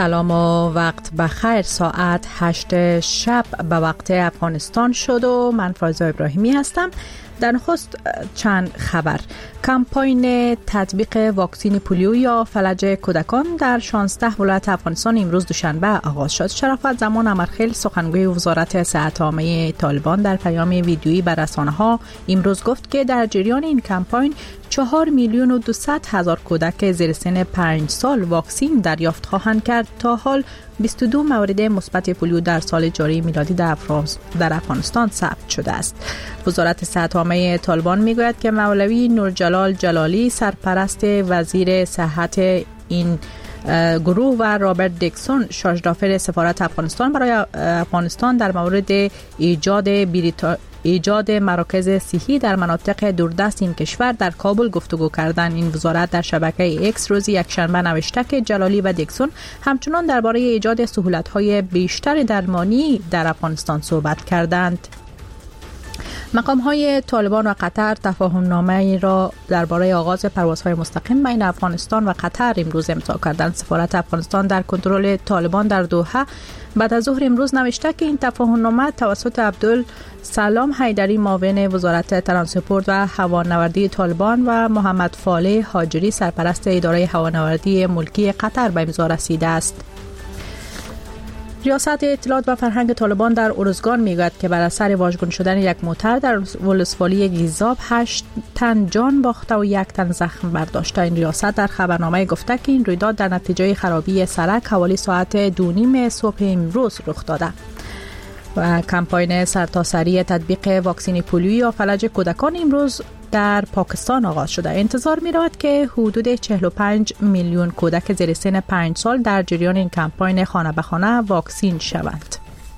سلام و وقت بخیر. ساعت 8 شب به وقت افغانستان شد و من فایزه ابراهیمی هستم. در نخست چند خبر. کمپاین تطبیق واکسن پولیو یا فلج کودکان در 16 ولایت افغانستان امروز دوشنبه آغاز شد. شرافت زمان امرخیل سخنگوی وزارت صحت عامه طالبان در پیام ویدیویی به رسانه‌ها امروز گفت که در جریان این کمپاین 4,200,000 کودک زیر سن 5 سال واکسن دریافت خواهند کرد. تا حال 22 مورد مثبت پولیو در سال جاری میلادی در افغانستان ثبت شده است. وزارت صحت عامه طالبان میگوید که مولوی نورجلال جلالی سرپرست وزیر صحت این گروه و رابرت دیکسون شاژدافر سفارت افغانستان برای افغانستان در مورد ایجاد مراکز صحی در مناطق دوردست این کشور در کابل گفتگو کردند. این وزارت در شبکه اکس روز یکشنبه نوشته که جلالی و دیکسون همچنان درباره ایجاد سهولت‌های بیشتر درمانی در افغانستان صحبت کردند. مقام‌های طالبان و قطر تفاهم‌نامه‌ای را درباره آغاز پروازهای مستقیم بین افغانستان و قطر امروز امضا کردند. سفارت افغانستان در کنترل طالبان در دوحه بعد از ظهر امروز نوشته که این تفاهم‌نامه توسط عبدالسلام حیدری معاون وزارت ترانسپورت و هوانوردی طالبان و محمد فالح هاجری سرپرست اداره هوانوردی ملکی قطر به امضا رسیده است. ریاست اطلاعات و فرهنگ طالبان در ارزگان میگوید که بر اثر واژگون شدن یک موتر در ولسوالی گیزاب 8 تن جان باخته و 1 تن زخم برداشته. این ریاست در خبرنامه گفته که این رویداد در نتیجه خرابی سرک حوالی ساعت 2:30 صبح امروز رخ داده. و کمپاین سرتاسری تطبیق واکسن پولیو یا فلج کودکان امروز در پاکستان آغاز شده. انتظار می رود که حدود 45 میلیون کودک زیر سن 5 سال در جریان این کمپاین خانه به خانه واکسین شوند.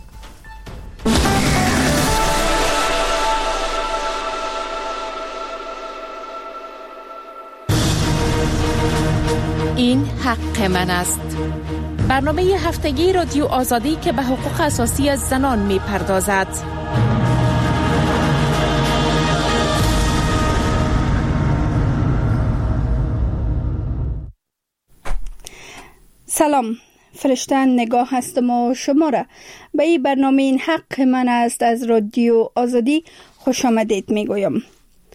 این حق من است. برنامه هفتگی رادیو آزادی که به حقوق اساسی زنان می پردازد. سلام، فرشته نگاه هستم و شما را به این برنامه این حق من است از رادیو آزادی خوش آمدید می گویم.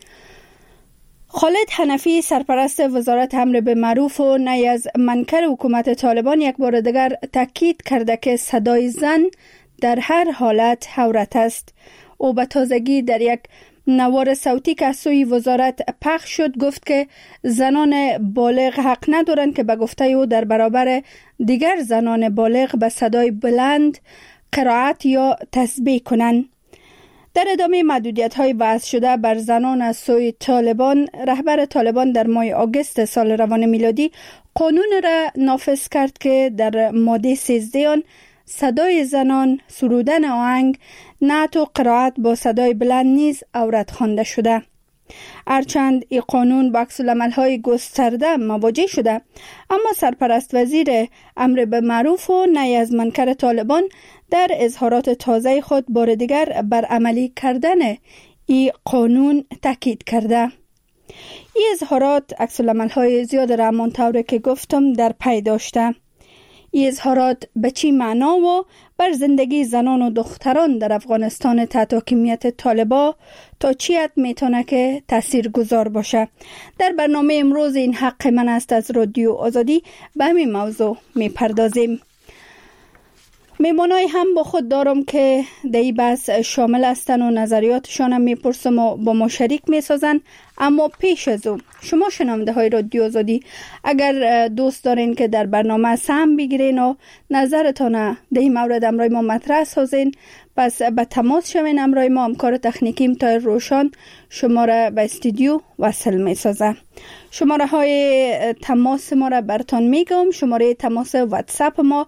خالد حنفی سرپرست وزارت امر به معروف و نهی از منکر حکومت طالبان یک بار دیگر تاکید کرده که صدای زن در هر حالت عورت است. او به تازگی در یک نوار صوتی که از سوی وزارت پخش شد گفت که زنان بالغ حق ندارند که به گفته او در برابر دیگر زنان بالغ به صدای بلند قرائت یا تسبیح کنند. در ادامه محدودیت‌های وضع شده بر زنان از سوی طالبان، رهبر طالبان در ماه آگوست سال روان میلادی قانون را نافذ کرد که در ماده 13 آن صدای زنان، سرودن آهنگ، نعت و قرائت با صدای بلند نیز عورت خوانده شده. هرچند این قانون با عکس‌العمل‌های گسترده مواجه شده، اما سرپرست وزیر امر به معروف و نهی از منکر طالبان در اظهارات تازه خود بار دیگر بر عملی کردن این قانون تاکید کرده. این اظهارات عکس‌العمل‌های زیاد را همانطور که گفتم در پی داشته. این اظهارات به چی معنا و بر زندگی زنان و دختران در افغانستان تحت حاکمیت طالبان تا چی حد میتونه که تاثیرگذار باشه؟ در برنامه امروز این حق من است از رادیو آزادی به همین موضوع میپردازیم. میمانای هم با خود دارم که در این بحث شامل هستن و نظریاتشان هم میپرسم و با ما شریک میسازن. اما پیش از او شما شنونده های رادیو آزادی اگر دوست دارین که در برنامه سهم بگیرین و نظرتان در این مورد امرای ما مطرح سازین، پس به تماس شوین. امرای ما همکار تکنیکیم تایر روشان شما را به استودیو وصل میسازه. شماره های تماس ما را براتون میگم. شماره تماس واتساپ ما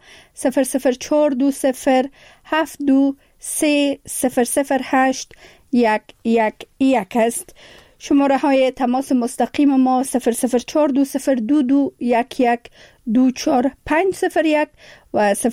00427300811 است. شماره های تماس مستقیم ما 0042022112450 و 0042022112461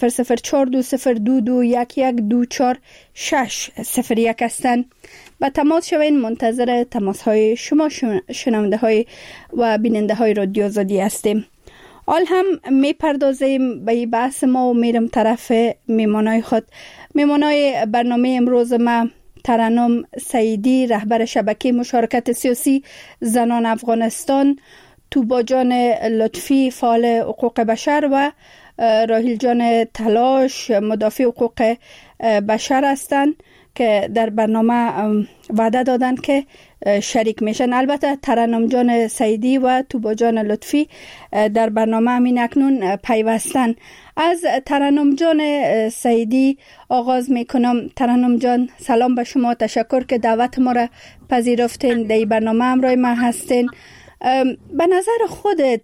هستند. با تماس شوین. منتظر تماس های شما شنونده های و بیننده های رادیو آزادی هستیم. حال هم میپردازیم به این بحث ما و میرم طرف میمانای خود. میمانای برنامه امروز ما ترنم سعیدی، رهبر شبکه مشارکت سیاسی زنان افغانستان، توبا جان لطفی، فعال حقوق بشر و راحیل جان تلاش، مدافع حقوق بشر هستند که در برنامه وعده دادن که شریک میشن. البته ترنم جان سعیدی و توبا جان لطفی در برنامه همین اکنون پیوستن. از ترنم جان سعیدی آغاز میکنم. ترنم جان، سلام به شما، تشکر که دعوت ما را پذیرفتین، در برنامه همراه ما هستین. به نظر خودت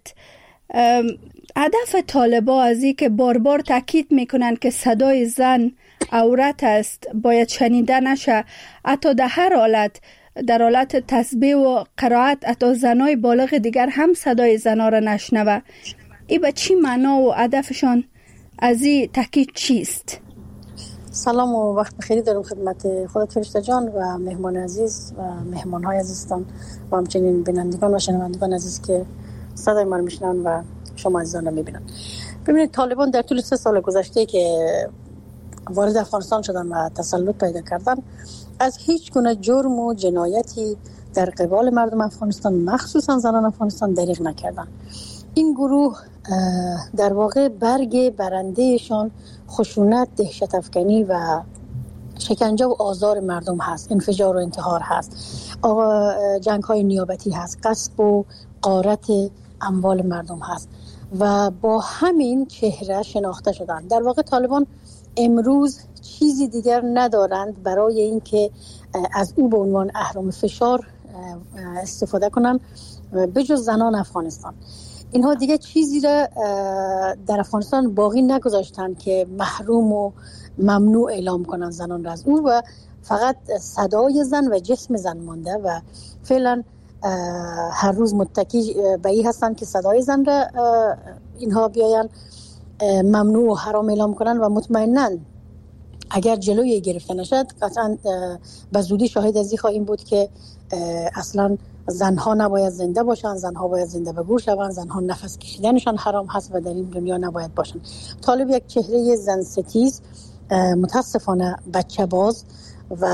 هدف طالبا از این که بار بار تاکید میکنن که صدای زن عورت است، باید شنیده نشه، حتی در هر حالت، در حالت تسبیح و قرائت حتی زنای بالغ دیگر هم صدای زنا را نشنوه، این به چی معنا و هدفشان از این تاکید چیست؟ سلام و وقت بخیری دارم خدمت خودت فرشته جان و مهمان عزیز و مهمانهای عزیزتان و همچنین بینندگان و شنوندگان عزیز که صدای من میشنن و شما عزیزان رو میبینن. ببینید، طالبان در طول 3 سال گذشته که وارد افغانستان شدن و تسلط پیدا کردن، از هیچ گونه جرم و جنایتی در قبال مردم افغانستان، مخصوصا زنان افغانستان، دریغ نکردن. این گروه در واقع برگ برندهشان خشونت، دهشت افکنی و شکنجه و آزار مردم هست، انفجار و انتحار هست، جنگ های نیابتی هست، غصب و غارت اموال مردم هست و با همین چهره شناخته شدند. در واقع طالبان امروز چیزی دیگر ندارند برای اینکه از او به عنوان اهرم فشار استفاده کنند بجز زنان افغانستان. اینها دیگه چیزی را در افغانستان باقی نگذاشتند که محروم و ممنوع اعلام کنند زنان را از او، و فقط صدای زن و جسم زن مانده و فعلا هر روز متکی به این هستند که صدای زن را اینها بیاین ممنوع و حرام اعلام کنند و مطمئناً اگر جلوی گرفته نشد قطعاً به زودی شاهد از این خواهیم بود که اصلاً زنها نباید زنده باشند، زنها باید زنده به گور شوند، زنها نفس کشیدنشان حرام هست و در این دنیا نباید باشند. طالب یک چهره زن ستیز، متاسفانه بچه باز و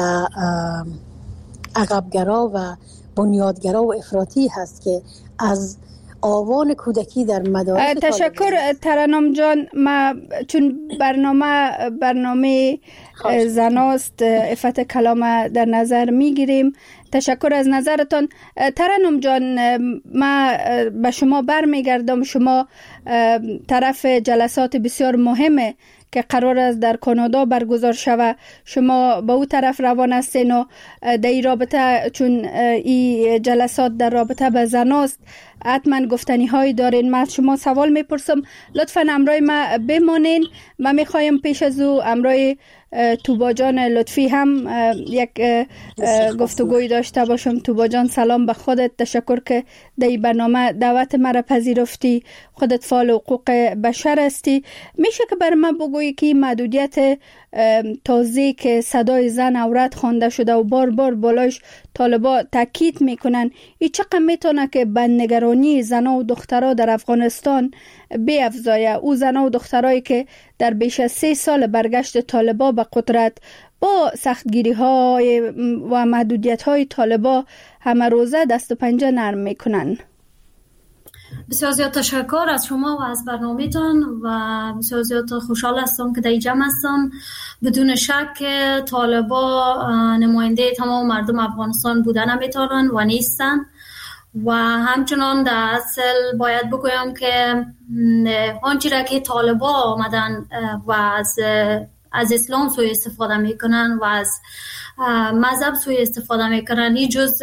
عقبگرا و بنیادگرا و افراطی هست که از آوان کودکی در مدارس تشکر ترنم جان. ما چون برنامه زناست، عفت کلام در نظر میگیریم. تشکر از نظرتان. ترنم جان، ما به شما برمیگردم. شما طرف جلسات بسیار مهمه که قرار است در کانادا برگزار شود، شما به او طرف روان هستین و در این رابطه، چون این جلسات در رابطه به زناست، حتما گفتنی هایی دارین. من شما سوال میپرسم، لطفا همراه ما بمانین. من میخوایم پیش از او همراه توبا جان لطفی هم یک گفتگوی داشته باشم. توبا جان، سلام به خودت، تشکر که در این برنامه دعوت مرا پذیرفتی. خودت فعال حقوق بشر هستی. میشه که بر من بگویی که محدودیت تازه که صدای زن عورت خوانده شده و بار بار بالایش طالبا تاکید میکنن، این چقدر میتونه که به نگرانی زنها و دخترها در افغانستان بیفزایه؟ او زنها و دخترایی که در بیش از 3 سال برگشت طالبا به قدرت با سختگیری های و محدودیت های طالبا همه روزه دست و پنجه نرم میکنن. بسیار زیاد تشکر از شما و از برنامه‌تان و بسیار زیاد خوشحال هستم که در این جمع هستم. بدون شک طالبا نماینده تمام مردم افغانستان بودن نمیتونن و نیستن و همچنان در اصل باید بگویم که آنچه را که طالبا آمدن و از اسلام سوی استفاده میکنن و از مذهب سوی استفاده میکنن، این جز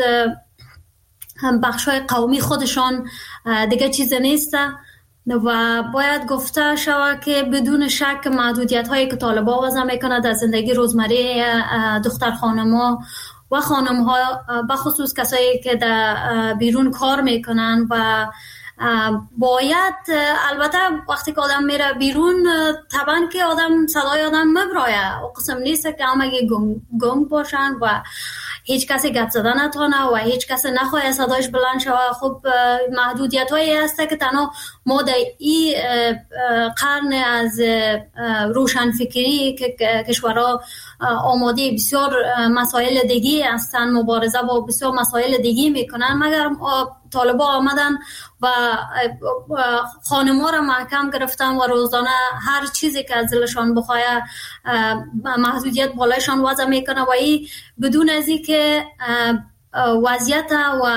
بخشای قومی خودشان دیگه چیز نیست و باید گفته شود که بدون شک محدودیت هایی که طالبا وضع میکنه در زندگی روزمره دختر خانم‌ها و خانم‌ها، بخصوص کسایی که در بیرون کار میکنن و باید البته وقتی که آدم میره بیرون طبعا که صدای آدم مبرایه و قسم نیست که همه گنگ باشن و هیچ کسی گپ زدن نتونه و هیچ کسی نخواه صدایش بلند شوه. خب محدودیت هایی هسته که تنها ما در این قرن از روشنفکری که کشورها آماده بسیار مسائل دیگی هستن، مبارزه با بسیار مسائل دیگی میکنن، مگر طالبا آمدن و خانم‌ها را محکم گرفتن و روزانه هر چیزی که از دلشان بخواه محدودیت بالایشان وضع میکنه و این بدون از این که وضعیت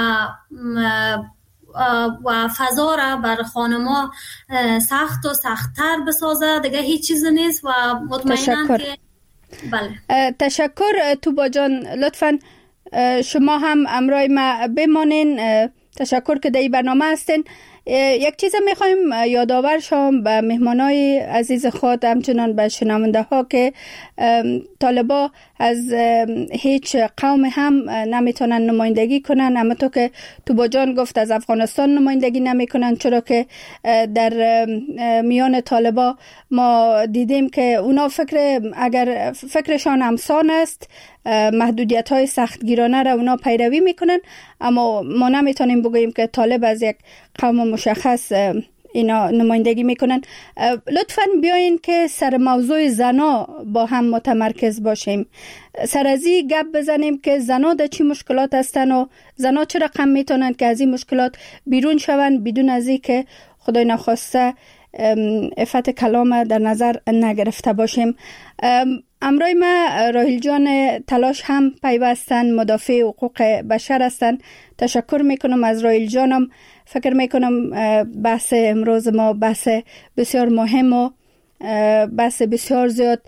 و فضا را بر خانم‌ها سخت و سخت‌تر بسازه. دیگه هیچ چیز نیست و مطمئنم که بله. تشکر توبا جان، لطفاً شما هم امرای ما بمانین. تشکر که در این برنامه هستین. یک چیز میخوایم یادآور شم به مهمانای عزیز خود، همچنان به شنونده ها که طالبا از هیچ قوم هم نمیتونن نمایندگی کنن. اما تو که توبا جان گفت از افغانستان نمایندگی نمیکنن، چرا که در میان طالبا ما دیدیم که اونا اگر فکرشان همسان است، محدودیت های سختگیرانه را اونا پیروی میکنن، اما ما نمیتونیم بگوییم که طالب از یک قوم مشخص اینا نمایندگی میکنن. لطفاً بیاین که سر موضوع زنا با هم متمرکز باشیم، سر از این گپ بزنیم که زنا در چی مشکلات هستن و زنا چه رقم میتونن که از این مشکلات بیرون شون بدون از این که خدای نخواسته عفت کلام در نظر نگرفته باشیم. امرای ما راهیل جان تلاش هم پیوستن، مدافع حقوق بشر هستن. تشکر میکنم از راهیل جانم. فکر میکنم بحث امروز ما بحث بسیار مهم و بحث بسیار زیاد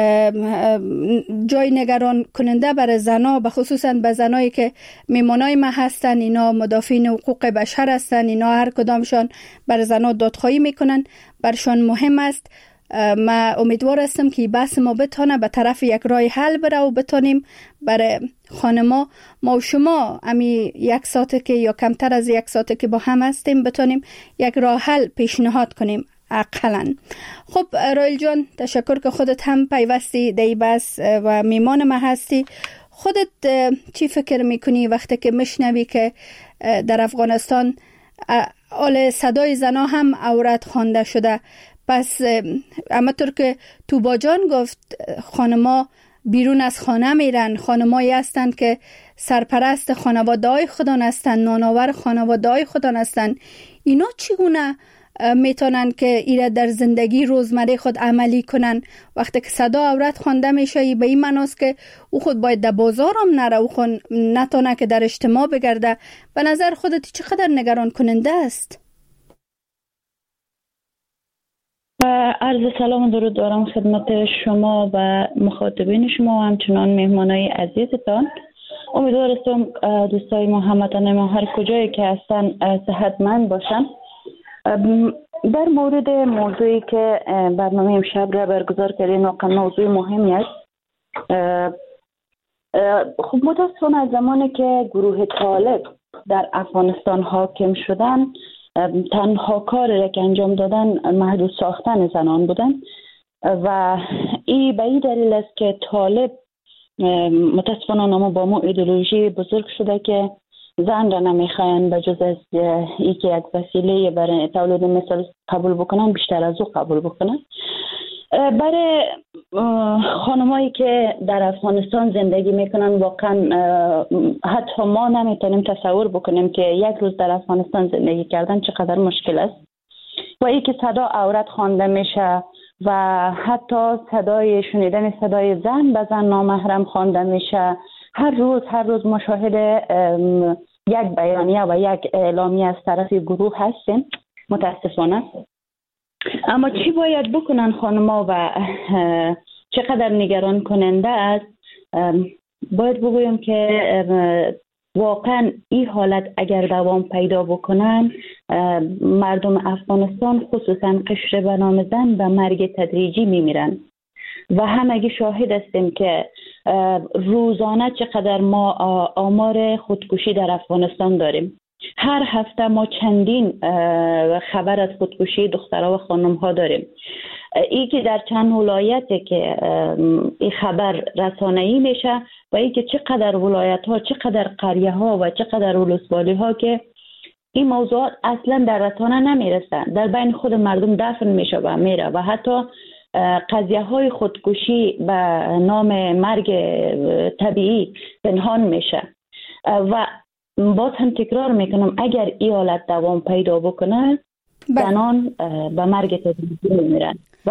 جای نگران کننده برای زنا، به خصوصا به زنایی که میمانای ما هستن. اینا مدافعین حقوق بشر هستن، اینا هر کدامشان برای زنا دادخواهی میکنن، برشان مهم است. ما امیدوار هستم که بحث ما بتونه به طرف یک راه حل بره و بتونیم برای خانما، ما و شما امی یک ساعت که یا کمتر از یک ساعت که با هم هستیم بتونیم یک راه حل پیشنهاد کنیم اقلاً. خب راهیل جان، تشکر که خودت هم پیوستی در این بحث و میمان ما هستی. خودت چی فکر میکنی وقتی که میشنوی که در افغانستان آل صدای زنا هم عورت خوانده شده؟ پس اما طور که توبا جان گفت خانما بیرون از خانه میرن، خانمایی هستند که سرپرست خانواده های خودان هستند، نانآور خانواده های خودان هستند. اینا چگونه میتونن که ایره در زندگی روزمره خود عملی کنن وقتی که صدا عورت خوانده میشه؟ به این معناست که او خود باید در بازار هم نره، او خود نتونه که در اجتماع بگرده. به نظر خودت چقدر نگران کننده است؟ عرض سلام و درود دارم خدمت شما و مخاطبین شما و همچنان مهمانای عزیزتان. امیدوارم دوستای ما هموطنان ما هر کجایی که هستن صحتمند باشن. در مورد موضوعی که برنامه امشب را برگزار کردیم، واقعا موضوع مهمی است. خب متاسفانه از زمانی که گروه طالب در افغانستان حاکم شدن، تنها کاری که انجام دادن محدود ساختن زنان بودن و این به این دلیل است که طالب متاسفانه نامو با ما ایدئولوژی بزرگ شده که زن را نمیخواین به جز از ای که یک وسیله برای تولید مثل قبول بکنن، بیشتر از او قبول بکنن. برای خانمایی که در افغانستان زندگی میکنن واقعا حتی ما نمیتونیم تصور بکنیم که یک روز در افغانستان زندگی کردن چقدر مشکل است و ای که صدا عورت خوانده میشه و حتی شنیدن صدای زن به زن نامحرم خوانده میشه. هر روز مشاهد یک بیانیه و یک اعلامیه از طرف گروه هستیم متاسفانه. اما چی باید بکنن خانم‌ها و چقدر نگران کننده است؟ باید بگویم که واقعا این حالت اگر دوام پیدا بکنن، مردم افغانستان خصوصا قشر به نام زن به مرگ تدریجی میمیرن و همگی شاهد هستیم که روزانه چقدر ما آمار خودکشی در افغانستان داریم. هر هفته ما چندین خبر از خودکشی دخترها و خانم‌ها داریم. ای که در چند ولایته که این خبر رسانه‌ای میشه و ای که چقدر ولایت ها، چقدر قریه ها و چقدر ولسوالی ها که این موضوعات اصلا در رسانه نمیرسه، در بین خود مردم دفن میشه و میره و حتی قضیه های خودکشی به نام مرگ طبیعی پنهان میشه. و باز هم تکرار میکنم اگر این حالت دوام پیدا بکنه زنان به مرگ طبیعی میمیرن و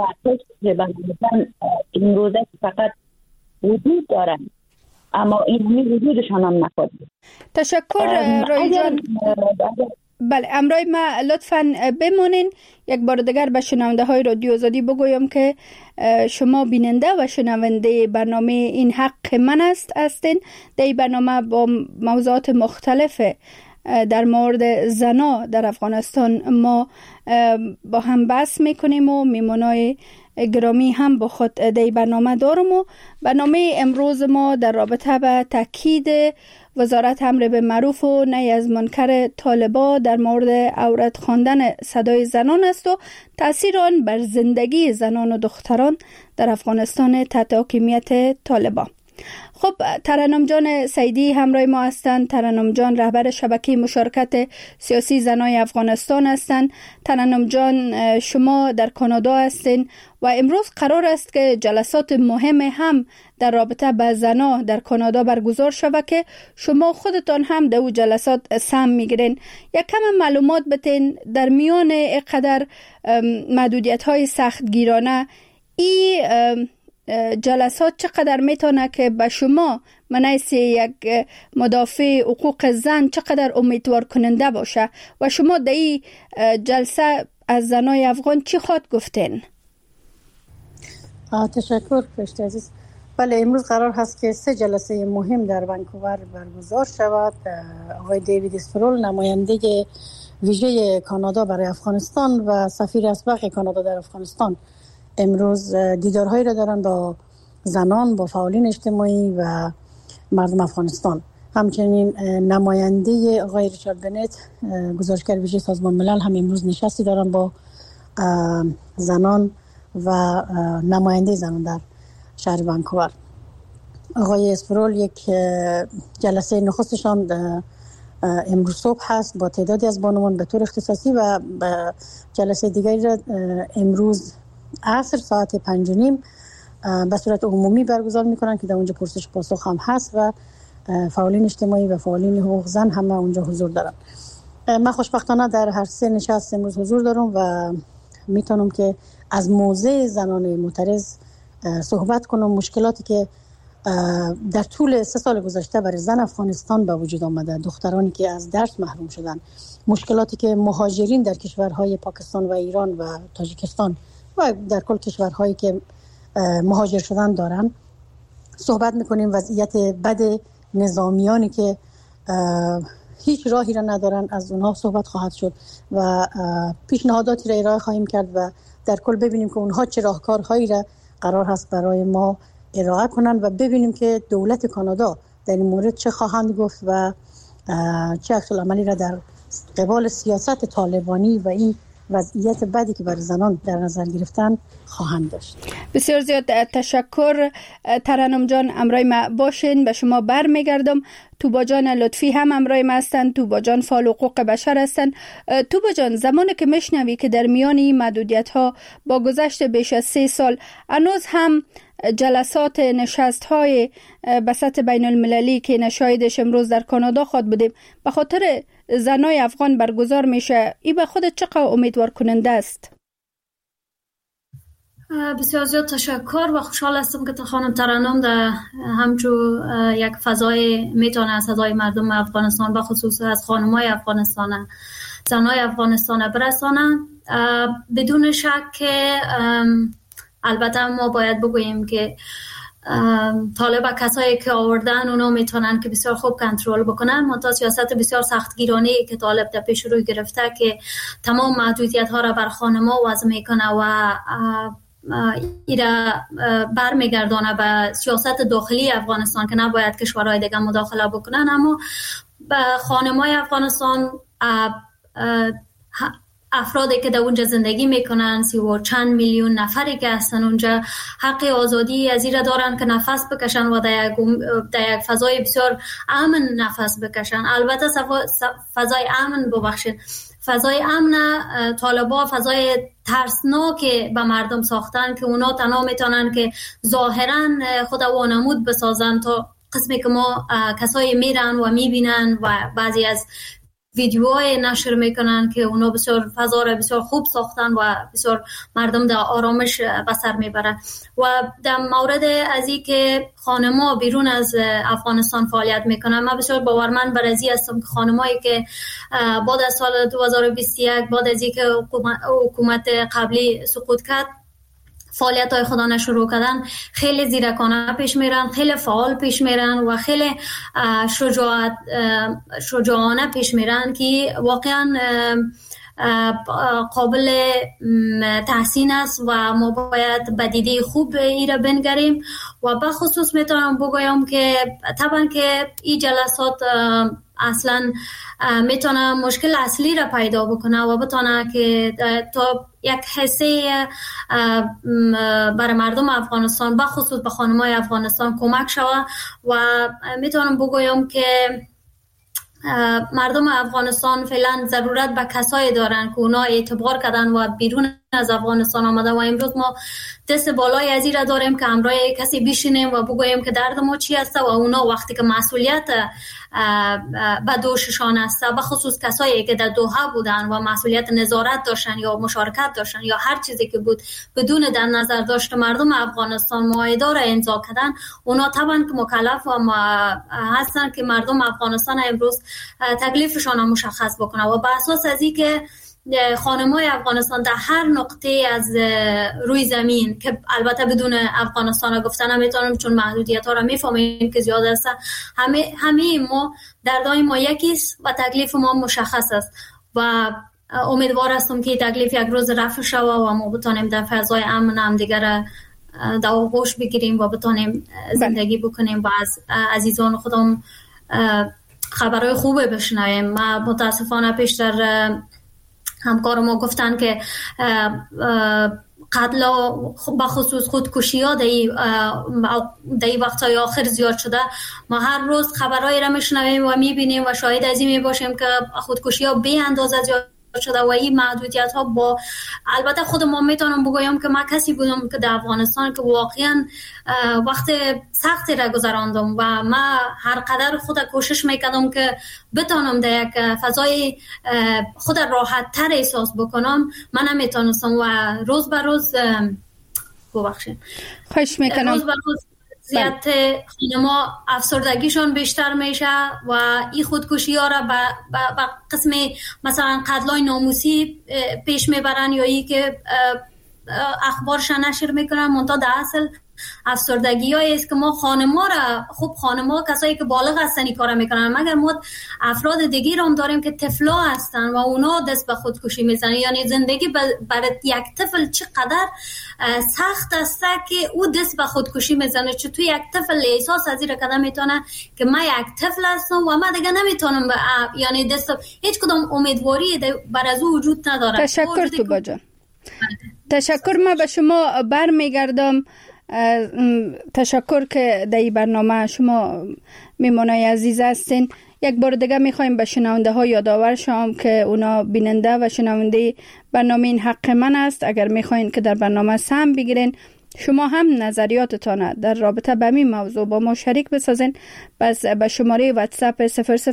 این روزه فقط وجود دارن اما این وجودشان هم نخواهد. تشکر رای جان. بله امرای ما لطفاً بمونین. یک بار دیگر به شنونده های رادیو آزادی بگویم که شما بیننده و شنونده برنامه این حق من هستین. در این برنامه با موضوعات مختلف در مورد زنا در افغانستان ما با هم بحث میکنیم و میمونای گرامی هم با خود در برنامه دارم. و برنامه امروز ما در رابطه به تاکید وزارت امر به معروف و نهی از منکر طالبان در مورد عورت خواندن صدای زنان است و تأثیر آن بر زندگی زنان و دختران در افغانستان تحت حاکمیت طالبان. خب ترنم جان سیدی همراه ما هستند. ترنم جان رهبر شبکه مشارکت سیاسی زنای افغانستان هستند. ترنم جان شما در کانادا هستین و امروز قرار است که جلسات مهم هم در رابطه با زنا در کانادا برگزار شود که شما خودتان هم در او جلسات سهم میگیرین. یک کم معلومات بتین در میان اینقدر محدودیت های سختگیرانه این جلسات چقدر میتونه که به شما منیس یک مدافع حقوق زن چقدر امیدوار کننده باشه و شما در این جلسه از زنای افغان چی خواهد گفتین؟ تشکر فرشته عزیز. بله امروز قرار هست که 3 جلسه مهم در ونکوور برگزار شود. آقای دیوید اسپرول نماینده ویژه کانادا برای افغانستان و سفیر اسبق کانادا در افغانستان امروز دیدارهایی را دارن با زنان، با فعالین اجتماعی و مردم افغانستان. همچنین نماینده آقای ریچارد بنت گزارشگر ویژه سازمان ملل هم امروز نشستی دارن با زنان و نماینده زنان در شهر ونکوور. آقای اسپرول یک جلسه نخستشان امروز صبح هست با تعدادی از بانوان به طور اختصاصی و جلسه دیگری را امروز عصر ساعت 5:30 به صورت عمومی برگزار میکنن که در اونجا پرسش پاسخ هم هست و فعالین اجتماعی و فعالین حقوق زن هم اونجا حضور دارن. من خوشبختانه در هر 3 نشست امروز حضور دارم و میتونم که از موضع زنان معترض صحبت کنم. مشکلاتی که در طول 3 سال گذشته برای زن افغانستان به وجود آمده، دخترانی که از درس محروم شدن، مشکلاتی که مهاجرین در کشورهای پاکستان و ایران و تاجیکستان و در کل کشورهایی که مهاجر شدن دارن صحبت میکنیم. وضعیت بد نظامیانی که هیچ راهی را ندارن از اونها صحبت خواهد شد و پیشنهاداتی را ارائه خواهیم کرد و در کل ببینیم که اونها چه راهکارهایی را قرار هست برای ما ارائه کنن و ببینیم که دولت کانادا در این مورد چه خواهند گفت و چه عکس العملی را در قبال سیاست طالبانی و این وضعیت بدی که برای زنان در نظر گرفتن خواهند داشت. بسیار زیاد تشکر ترنم جان. امرای ما باشین. به شما برمیگردم. توبا جان لطفی هم امرای ما هستن. توبا جان فعال حقوق بشر هستن. توبا جان زمانی که میشنوی که در میان این محدودیت ها با گذشت بیش از 3 سال هنوز هم جلسات نشست های به سطح بین المللی که نشاهدش امروز در کانادا خواد بودیم به خاطر زنای افغان برگزار میشه، این به خودت چقدر امیدوار کننده است؟ بسیار زیاد تشکر و خوشحال هستم که خانم ترنم در همچون یک فضای میتونه صدای مردم افغانستان و خصوص از خانمای افغانستان، زنای افغانستان برسانه. بدون شک که البته ما باید بگوییم که طالب کسایی که آوردن اونا میتونن که بسیار خوب کنترل بکنن، منتها سیاست بسیار سختگیرانه که طالب در پیش روی گرفته که تمام محدودیت ها را بر خانم‌ها وضع میکنه و ایرا برمیگردانه به سیاست داخلی افغانستان که نباید کشورهای دیگه مداخله بکنن، اما به خانم‌های افغانستان افرادی که در اونجا زندگی میکنن 30 و چند میلیون نفری که هستن اونجا حق آزادی از این دارن که نفس بکشن و در یک فضای بسیار امن نفس بکشن. البته فضای امن ببخشید فضای امن طالبا فضای ترسناک به مردم ساختن که اونا تنها میتونن که ظاهرا خود وانمود بسازن تا قسمی که ما کسایی میرن و میبینن و بعضی از ویدیوهای نشر میکنن که اونا بسیار فضا را بسیار خوب ساختن و بسیار مردم در آرامش به سر میبرن. و در مورد از این که خانما بیرون از افغانستان فعالیت میکنن، من بسیار باورمند بر ازی هستم که خانمایی که بعد از سال 2021 بعد از اینکه حکومت قبلی سقوط کرد فعالیت های خودانه شروع کردن، خیلی زیرکانه پیش میرن، خیلی فعال پیش میرن و خیلی شجاعانه پیش میرن که واقعا قابل تحسین است و ما باید به دیده خوب ای را بنگریم. و به خصوص میتونم بگویم که طبعا که این جلسات اصلا میتونه مشکل اصلی را پیدا بکنه و بتونه که تا یک حصه برای مردم افغانستان به خصوص به خانمای افغانستان کمک شود. و میتونم بگویم که مردم افغانستان فعلا ضرورت به کسایی دارن که اونا اعتبار کردن و بیرون از افغانستان آمدن و امروز ما دست بالای از این را داریم که همراه کسی بشینیم و بگوییم که درد ما چی است و اونا وقتی که مسئولیت به دوششان است، به خصوص کسایی که در دوحه بودن و مسئولیت نظارت داشتن یا مشارکت داشتن یا هر چیزی که بود بدون در نظر داشت مردم افغانستان معاهده را امضا کردن، اونا طبعا که مکلف و هستن که مردم افغانستان امروز تکلیفشان مشخص بکنه. و به اساس از این که خانمای افغانستان در هر نقطه از روی زمین که البته بدون افغانستان را گفتن نمیتونم چون محدودیت ها را میفهمیم که زیاد است، همه ما دردای ما یکیست و تکلیف ما مشخص است و امیدوار هستم که تکلیف یک روز رفع شود و ما بتونیم در فضای امن هم دیگر در آغوش بگیریم و بتونیم زندگی بکنیم و از عزیزان خودم خبرهای خوبه بشنویم. ما متاسفانه پیشتر همکار ما گفتن که قتل بخصوص خودکشی ها در این وقتهای آخر زیاد شده. ما هر روز خبرهایی را میشنویم و میبینیم و شاهد از این میباشیم که خودکشی ها بی اندازه زیاد شده و این محدودیت ها با البته خود ما میتونم بگویم که من کسی بودم که در افغانستان که واقعا وقت سختی را گذراندم و من هر قدر خود کوشش میکردم که بتونم در یک فضای خود راحت تر احساس بکنم، من نمیتونستم و روز به روز ببخشید خوش میکنم روز به روز زیاد خانما افسردگیشون بیشتر میشه و این خودکشی ها را به قسم مثلا قتلای ناموسی پیش میبرن یا ای که اخبارش نشر میکنن منتها در اصل افسردگی هایی است که ما خانما را خانما کسایی که بالغ هستن این کارا میکنن، مگر ما افراد دیگه هم داریم که طفلا هستن و اونا دست به خودکشی میزنن. یعنی زندگی برای یک طفل چقدر سخت است که او دست به خودکشی میزنه، چون تو یک طفل احساس از این کدام میتونه که من یک طفل هستم و من دیگه نمیتونم یعنی دست هیچ کدام امیدواری بر از او وجود نداره. تشکر تو باجان. تشکر. من به شما برمیگردم. تشکر که در این برنامه شما میمونای عزیز هستین. یک بار دیگه میخوایم به شنونده ها یادآور شوم که اونا بیننده و شنونده برنامه این حق من است. اگر میخواین که در برنامه سهم بگیرین، شما هم نظریاتتان در رابطه با این موضوع با ما شریک بسازین، بس به شماره واتساپ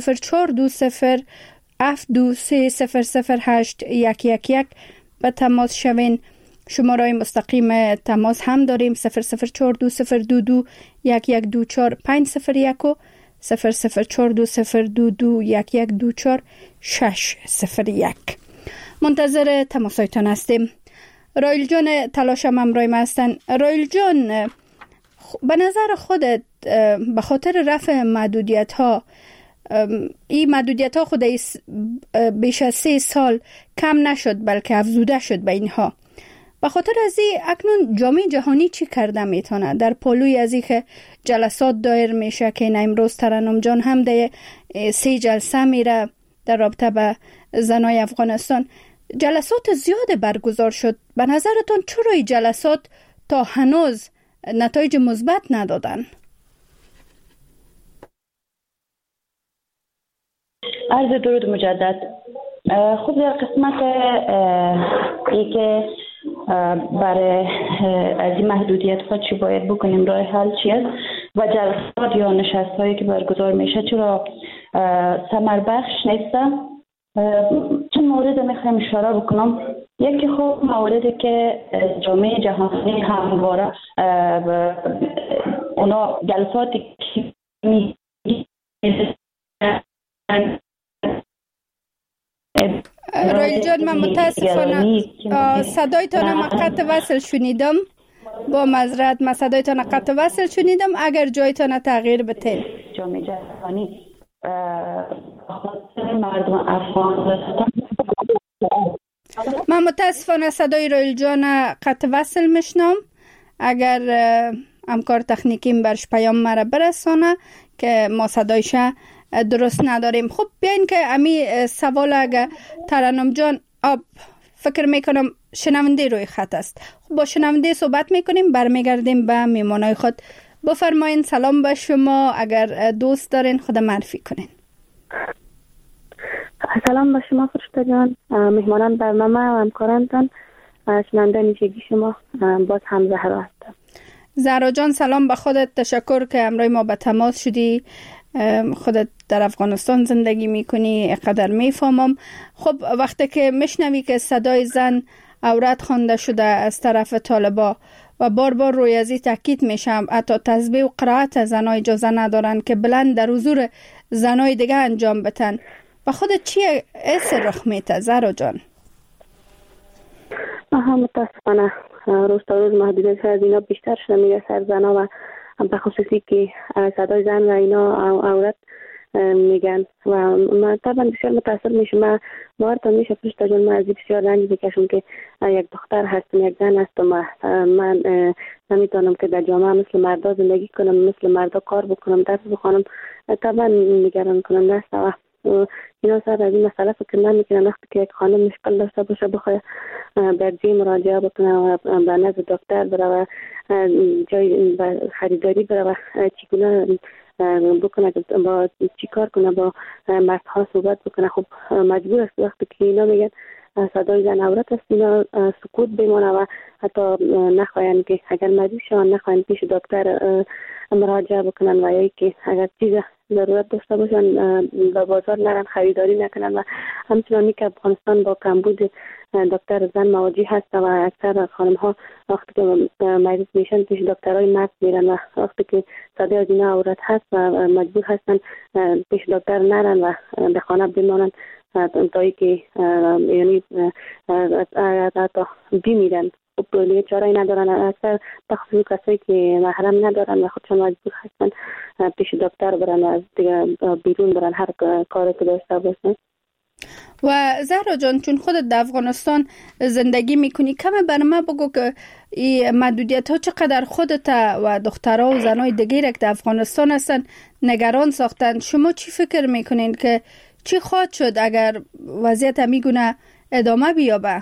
0042072300811 به تماس شوین. شماره مستقیم تماس هم داریم 00420221124 501 و 00420221124 منتظر تماسایتان هستیم. رایل جان تلاشم همراه ما هستن. رایل جان، به نظر خودت به خاطر رفع محدودیت ها، این محدودیت ها خود بیش از 3 سال کم نشد بلکه افزوده شد به اینها، به خاطر از این اکنون جامعه جهانی چی کرده میتونه در پلوی از این که جلسات دایر میشه که این امروز ترنم جان هم در 3 جلسه میره در رابطه به زنای افغانستان، جلسات زیاد برگزار شد. به نظرتان چرا این جلسات تا هنوز نتایج مثبت ندادن؟ عرض درود مجدد. خب در قسمت ای که برای از این محدودیت ها چی باید بکنیم، راه حل چی است و جلسات یا نشست هایی که برگزار میشه چرا ثمر بخش نیست، چند مورد میخوایم اشاره بکنم. یکی خب موردی که جامعه جهانی همواره اونا جلساتی که رایل جان، من متاسفانه صدایتان قطع وصل شنیدم. با معذرت، من صدایتان قطع وصل شنیدم. اگر جایتان تغییر بدین. جامعه جهانی مردم افغانستان. من متاسفانه صدای رایل جان قطع وصل میشنم. اگر همکار تکنیکیم برش پیام مرا برسانه که ما صدایش درست نداریم. خب بیاین که امی سوال اگر ترنم جان فکر میکنم شنونده روی خط است. خب با شنونده صحبت میکنیم، برمیگردیم به میمانای خود. بفرمایین. سلام به شما. اگر دوست دارین خود معرفی کنین. سلام به شما فرشته جان، مهمانان برنامه و همکارانتان، شنونده نیشگی شما. باز هم زهرا هستم. زهرا جان سلام به خودت. تشکر که امروز ما به تماس شدی. خودت در افغانستان زندگی میکنی، اقدر میفهمم. خب وقتی که میشنوی که صدای زن عورت خوانده شده از طرف طالبا و بار بار روی ازی تاکید میشم، حتی تسبیح و قرائت زنای اجازه ندارن که بلند در حضور زنای دیگه انجام بتن. و خودت چی احساس رخ میته زهرا جان؟ متاسفانه روز تا روز محدودیت از اینا بیشتر شده میره سر زنا و به خصوصی که صدای زن و اینا عورت میگن و من طبعا بسیار متاثر میشم. من باورتان میشه فرشته جان، من از بسیار رنج میکشم که یک دختر هستم، یک زن هستم. من نمیتونم که در جامعه مثل مردا زندگی کنم، مثل مردا کار بکنم، درس بخونم. طبعا نگران کننده است و اینا سر از این مسئله فکر نمیکنن. وقتی که یک خانم مشکل داشته باشه بخواه برجی مراجعه بکنه و به نزد دکتر بره و جای خریداری بره و چگونه بکنه، با چی کار کنه، با مردها صحبت بکنه، خب مجبور است وقتی که اینا میگن صدای زن عورت است اینا سکوت بمانه و حتی نخواهن که اگر مریض شوند نخواهن پیش دکتر مراجعه بکنن و یا که اگر چیز ضرورت داشته باشن به بازار نرن خریداری نکنن. و همچنانی که افغانستان با کمبود دکتر زن مواجه هست و اکثر خانم ها وقتی که مریض میشن پیش دکترای مرد میرن و وقتی که صدای از اینا عورت هست و مجبور هستن پیش دکتر نرن و به خانه بمانن تایی که یعنی حتی بیمیرن. خب چاره ندارن. اکثر بخصوص کسایی که محرم ندارن و خودشان مجبور هستن پیش دکتر برن و از دیگه بیرون برن هر کاری که داشته باشن. و زهرا جان چون خودت در افغانستان زندگی میکنی، کمی برای من بگو که این محدودیت ها چقدر خودت و دخترها و زنای دیگه که در افغانستان هستن نگران ساختن. شما چی فکر میکنین که چی خواهد شد اگر وضعیت میگونه ادامه بیابه؟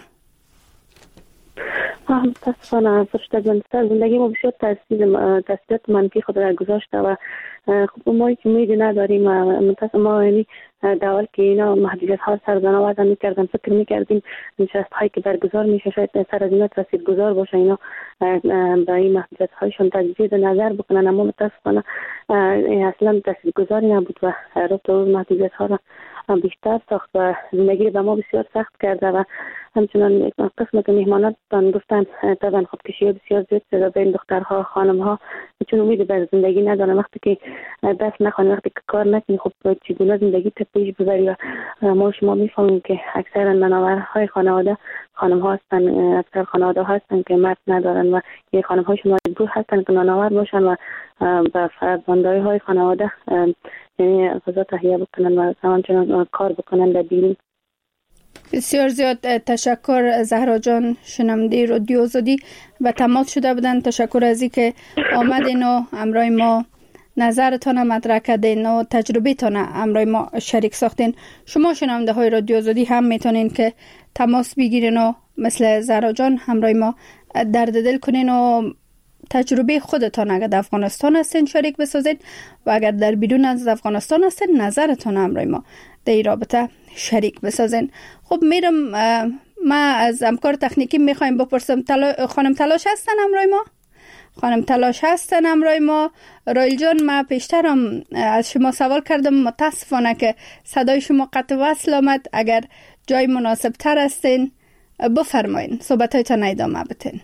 متاسفانه فرشته جان زندگی ما بسیار تاثیرات منفی خود را گذاشته و خب ما که امیدی نداریم. متاسفانه ما یعنی در اول که اینا محدودیت ها سر زنا وضع میکردن فکر میکردیم نشست هایی که برگزار میشه شاید سر از اینا تاثیرگذار باشه، اینا به این محدودیت هایشون تجدید نظر بکنن، اما متاسفانه اصلا تاثیرگذاری نبود و روز تا روز محدودیت ها را بیشتر ساخت و زندگی به ما بسیار سخت کرده. و همچنان قسمت مهمانات گفتن طبعا خودکشی بسیار زیاد شده بین دخترها خانمها، چون امید به زندگی ندارن. وقتی که دست نخوانی، وقتی که کار نکنی، خب چگونه زندگی پیش ببری؟ و ما شما میفهمیم که اکثر مناورهای خانواده خانم ها هستن، اکثر خانواده هستن که مرد ندارن و یه خانم هاشون مجبور هستن که مناور باشن و به فرزندای های خانواده یعنی غذا تهیه بکنن و همچنان کار بکنن در بیرون. بسیار زیاد تشکر زهرا جان، شنونده رادیو آزادی و تماس شده بودن. تشکر از اینکه آمدین و همراه ما نظرتان مطرح کردین و تجربه تان امروی ما شریک ساختین. شما شنونده های رادیو آزادی هم میتونین که تماس بگیرین و مثل زهرا جان همراه ما درد دل کنین و تجربه خودتان اگر در افغانستان هستین شریک بسازین و اگر در بیرون از افغانستان هستین نظرتان همراه ما در این رابطه شریک بسازین. خب میرم ما از همکار تکنیکی میخوایم بپرسم خانم تلاش هستن همراه ما؟ خانم تلاش هستن همراه ما. رایل جان، ما پیشترم از شما سوال کردم، متاسفانه که صدای شما قطع وصل آمد. اگر جای مناسب تر هستین بفرمایین، صحبتایتان ادامه بدین.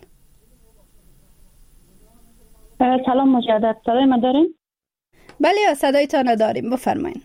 سلام مجدد، صدای ما دارین؟ بله صدایتان داریم، بفرمایین.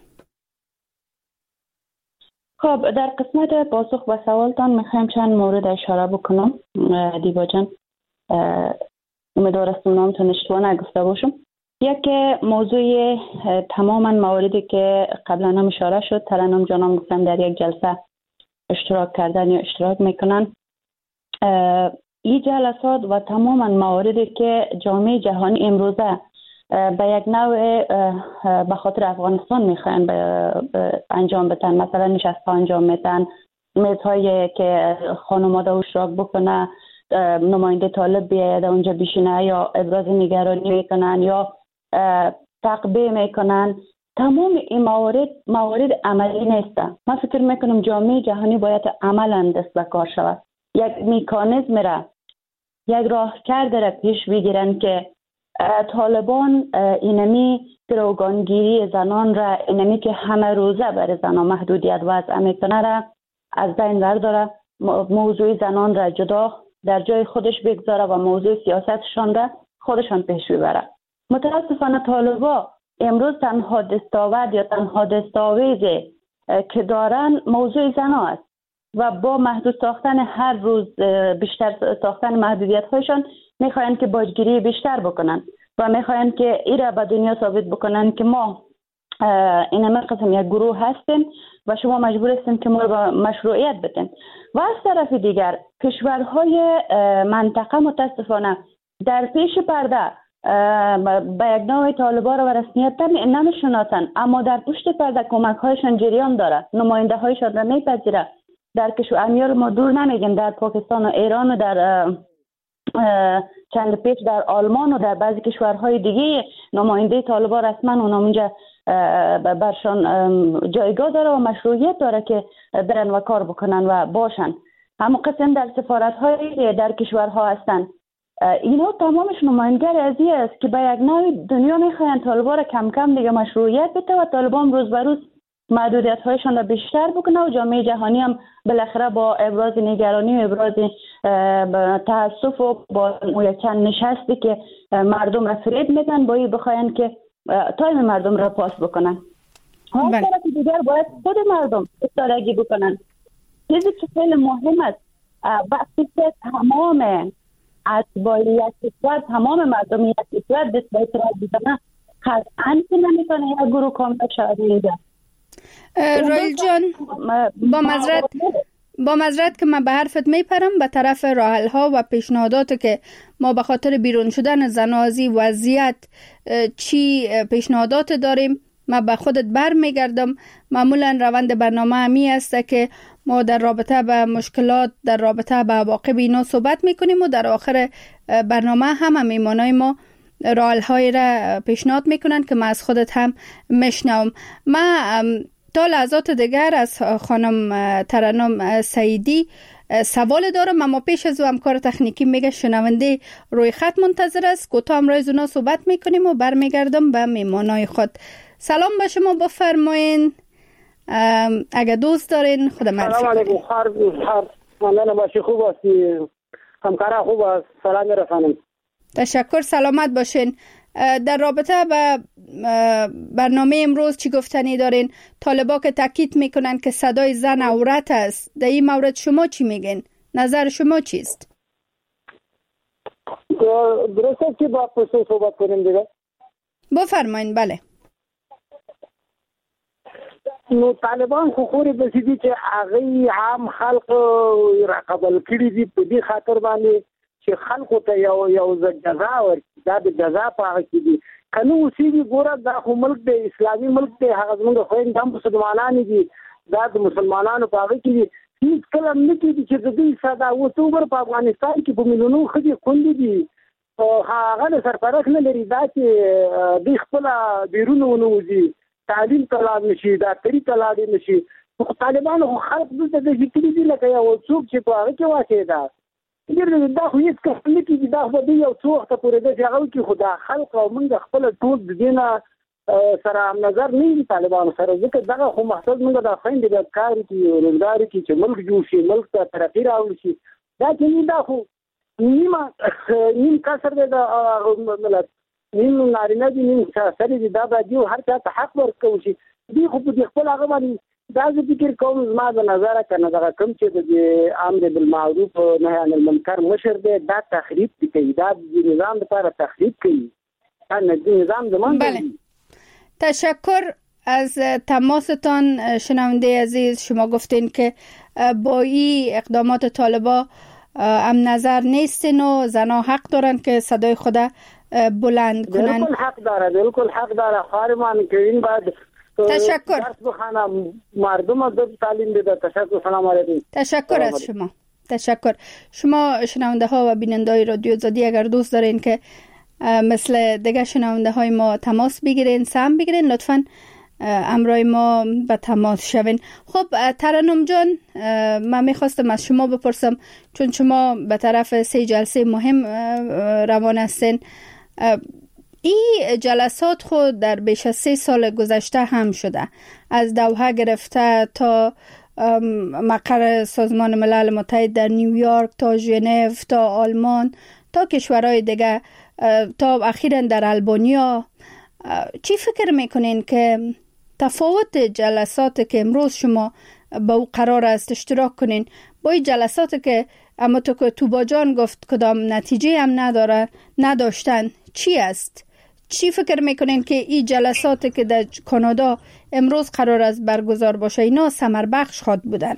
خب در قسمت پاسخ به سوالتان میخوایم چند مورد اشاره بکنم. دیبا جان، امیدوارم نامتون اشتباه نگفته باشم. یکی موضوع تماما مواردی که قبلا هم اشاره شد، ترنم جانم گفتن در یک جلسه اشتراک کردن یا اشتراک میکنن. این جلسات و تماما مواردی که جامعه جهانی امروزه به یک نوع به خاطر افغانستان میخواین انجام بدن، مثلا نشست انجام میدن، میزهایی که خانواده اشتراک بکنه، نماینده طالب بیاید اونجا بشینه یا ابراز نگرانی میکنن یا تعقیب میکنن، تمام این موارد عملی نیستن. من فکر میکنم جامعه جهانی باید عملا دست به کار شود، یک مکانیزم را، یک راهکرد را پیش بگیرن که طالبان اینمی گروگانگیری زنان را، اینمی که همه روزه برای زنان محدودیت وضع میکنه را از بین برداره، موضوع زنان را جدا در جای خودش بگذاره و موضوع سیاستشان را خودشان پیش ببره. متاسفانه طالبا امروز تنها دستاورد یا تنها دستاویزی که دارن موضوع زنا است و با محدود ساختن هر روز بیشتر ساختن محدودیت هایشان میخواین که باجگیری بیشتر بکنن و میخواین که این را به دنیا ثابت بکنن که ما این قسم یک گروه هستیم و شما مجبور هستین که ما را مشروعیت بدین. و از طرف دیگر کشورهای منطقه متاسفانه در پیش پرده به یک نوع طالبان را و رسمیت نمیشناسن، اما در پشت پرده کمک هایشان جریان داره، نماینده هایشان را میپذیره. در کشور امیال ما دور نمیگیم، در پاکستان و ایران و در چند پیش در آلمان و در بعضی کشورهای دیگه نماینده طالبان رسما اونجا برشان جایگاه داره و مشروعیت داره که برن و کار بکنن و باشن. همون قسم در سفارت های در کشورها هستن. اینا تمامش نمایندگی از این است که به یک نوع دنیا میخواین طالبان را کم کم دیگه مشروعیت بده و طالبان روز به روز محدودیت هایشان را بیشتر بکنه و جامعه جهانی هم بالاخره با ابراز نگرانی و ابراز تاسف و با چند نشستی که مردم را فریب میدن با این بخواین که تایم مردم را پاس بکنن. از طرف دیگر باید خود مردم استراتژی بکنن. چیزی که خیلی مهم است وقتی که تمام اتباع یک کشور، تمام مردم یک کشور دست به اعتراض بزنن، قطعاً که نمیتونه یک گروه کامل شود. رایل جان، با معذرت که من به حرفت میپرم، به طرف راحل ها و پیشنهادات که ما به خاطر بیرون شدن زنازی وضعیت چی پیشنهادات داریم، من به خودت بر میگردم. معمولا روند برنامه همی است که ما در رابطه به مشکلات، در رابطه به عواقب اینا صحبت میکنیم و در آخر برنامه هم میمانای ما راحل های را پیشنهاد میکنن که من از خودت هم میشنوم. من تا لحظات دیگر از خانم ترنم سعیدی سوال دارم، اما پیش از همکار تکنیکی میگه شنونده روی خط منتظر است. کوتاه هم رای اونا صحبت میکنیم و برمیگردم به میمانای خود. سلام به شما، بفرمایین اگه دوست دارین. خدا مرسی. سلام علیکم. ممنون باشی، خوب هستی؟ همکارا خوب است؟ سلام میرسانم. تشکر، سلامت باشین. در رابطه با برنامه امروز چی گفتنی دارین؟ طالبا که تاکید میکنن که صدای زن عورت است، در این مورد شما چی میگین؟ نظر شما چیست؟ درسته که با پسو صحبت کنیم دیگه؟ بفرمایین. بله. نو طالبان خو خوري بسیدي چې هغه عام خلق را قبل کړي دي په دې خاطر باندې چې خلکو ته یو جزا ورکړي. دا د جزا په هغه کې دي کنو اوسېږي ګوره دا خو ملک دی اسلامي ملک دی هغه زموږ خویندې هم مسلمانان دي دا د مسلمانانو په هغه کې دي هیڅ کله هم نه کېږي چې د دوی ساده اوس وګوره په افغانستان کې په میلیونو ښځې خوندې دي هغه د سرپرست نه لري دا چې دوی خپله بیرونه ونه وځي تعلیم ته لاړ نه شي ډاکټري ته لاړ نه شي خو طالبانو خو خلک دلته داسې کړي دي لکه یو څوک چې په هغه کې واقع ده دا خو هېڅ کس نه کېږي دا خو به دوی یو څو وخته پورې داسې هغه وکړي خو دا خلک او موږ خپله ټول د دې نه سره نظر نه وي طالبانو سره ځکه دغه خو مقصد موږ د خویندې باید کار وکړي روزګار وکړي چې ملک جوړ شي ملک ته ترقي راوړي شي دا چې دا خو نیم کسر دی د ملت نیم نارینه دي نیم سړي دي دا باید یو هر چا ته حق ورکوي شي دوی خو په خپل هغه باندې دا زه فکر کوم زما د نظره که نه دغه کوم چې د امر بالمعروف نهي عن المنکر مشر دی دا تخریب کوي دا د نظام لپاره تخریب کوي نظام زمان بله تشکر از تماستان شنونده عزیز شما گفتین که با این اقدامات طالبا هم نظر نیستین و زنها حق دارن که صدای خود بلند کنن بالکل حق داره خواهرمان که این بعد تشکر درس بخوانم مردم از تعلیم بده تشکر سلام علیکم تشکر از شما تشکر شما شنونده ها و بیننده های رادیو آزادی اگر دوست دارین که مثل دیگه شنونده های ما تماس بگیرین سهم بگیرین لطفاً امرای ما به تماس شوین. خب ترنم جان من میخواستم از شما بپرسم چون شما به طرف 3 جلسه مهم روان هستین این جلسات خود در بیش از 3 سال گذشته هم شده از دوحه گرفته تا مقر سازمان ملل متحد در نیویورک تا ژنو تا آلمان تا کشورهای دیگه تا اخیراً در البانیا چی فکر میکنین که تفاوت جلسات که امروز شما با او قرار است اشتراک کنین با این جلسات که اما تو که توبا جان گفت کدام نتیجه هم نداشتن چی است؟ چی فکر میکنین که این جلسات که در کانادا امروز قرار است برگزار باشه اینا ثمر بخش خواد بودن؟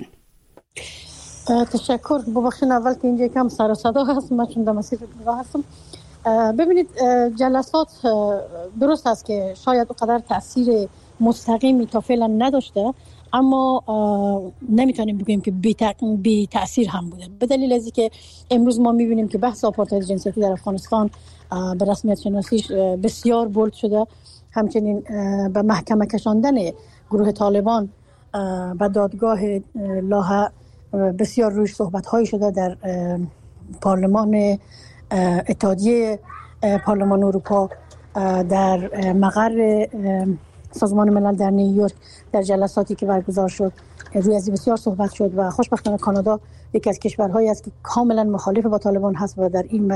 تشکر. ببخشید اول که اینجا کم سر و صدا هست من چون در مسیر راه هستم. ببینید جلسات درست است که شاید اونقدر تأثیر مستقیمی تا فعلا نداشته اما نمیتونیم بگیم که بی تأثیر هم بوده به دلیل از اینکه امروز ما میبینیم که بحث آپارتاید جنسیتی در افغانستان به رسمیت شناسیش بسیار بولد شده همچنین به محکمه کشاندن گروه طالبان به دادگاه لاهه بسیار روش صحبت‌هایی شده در پارلمان اتحادیه پارلمان اروپا در مقر سازمان ملل در نیویورک در جلساتی که برگزار شد روی از بسیار صحبت شد و خوشبختانه کانادا یکی از کشورهایی است که کاملا مخالف با طالبان هست و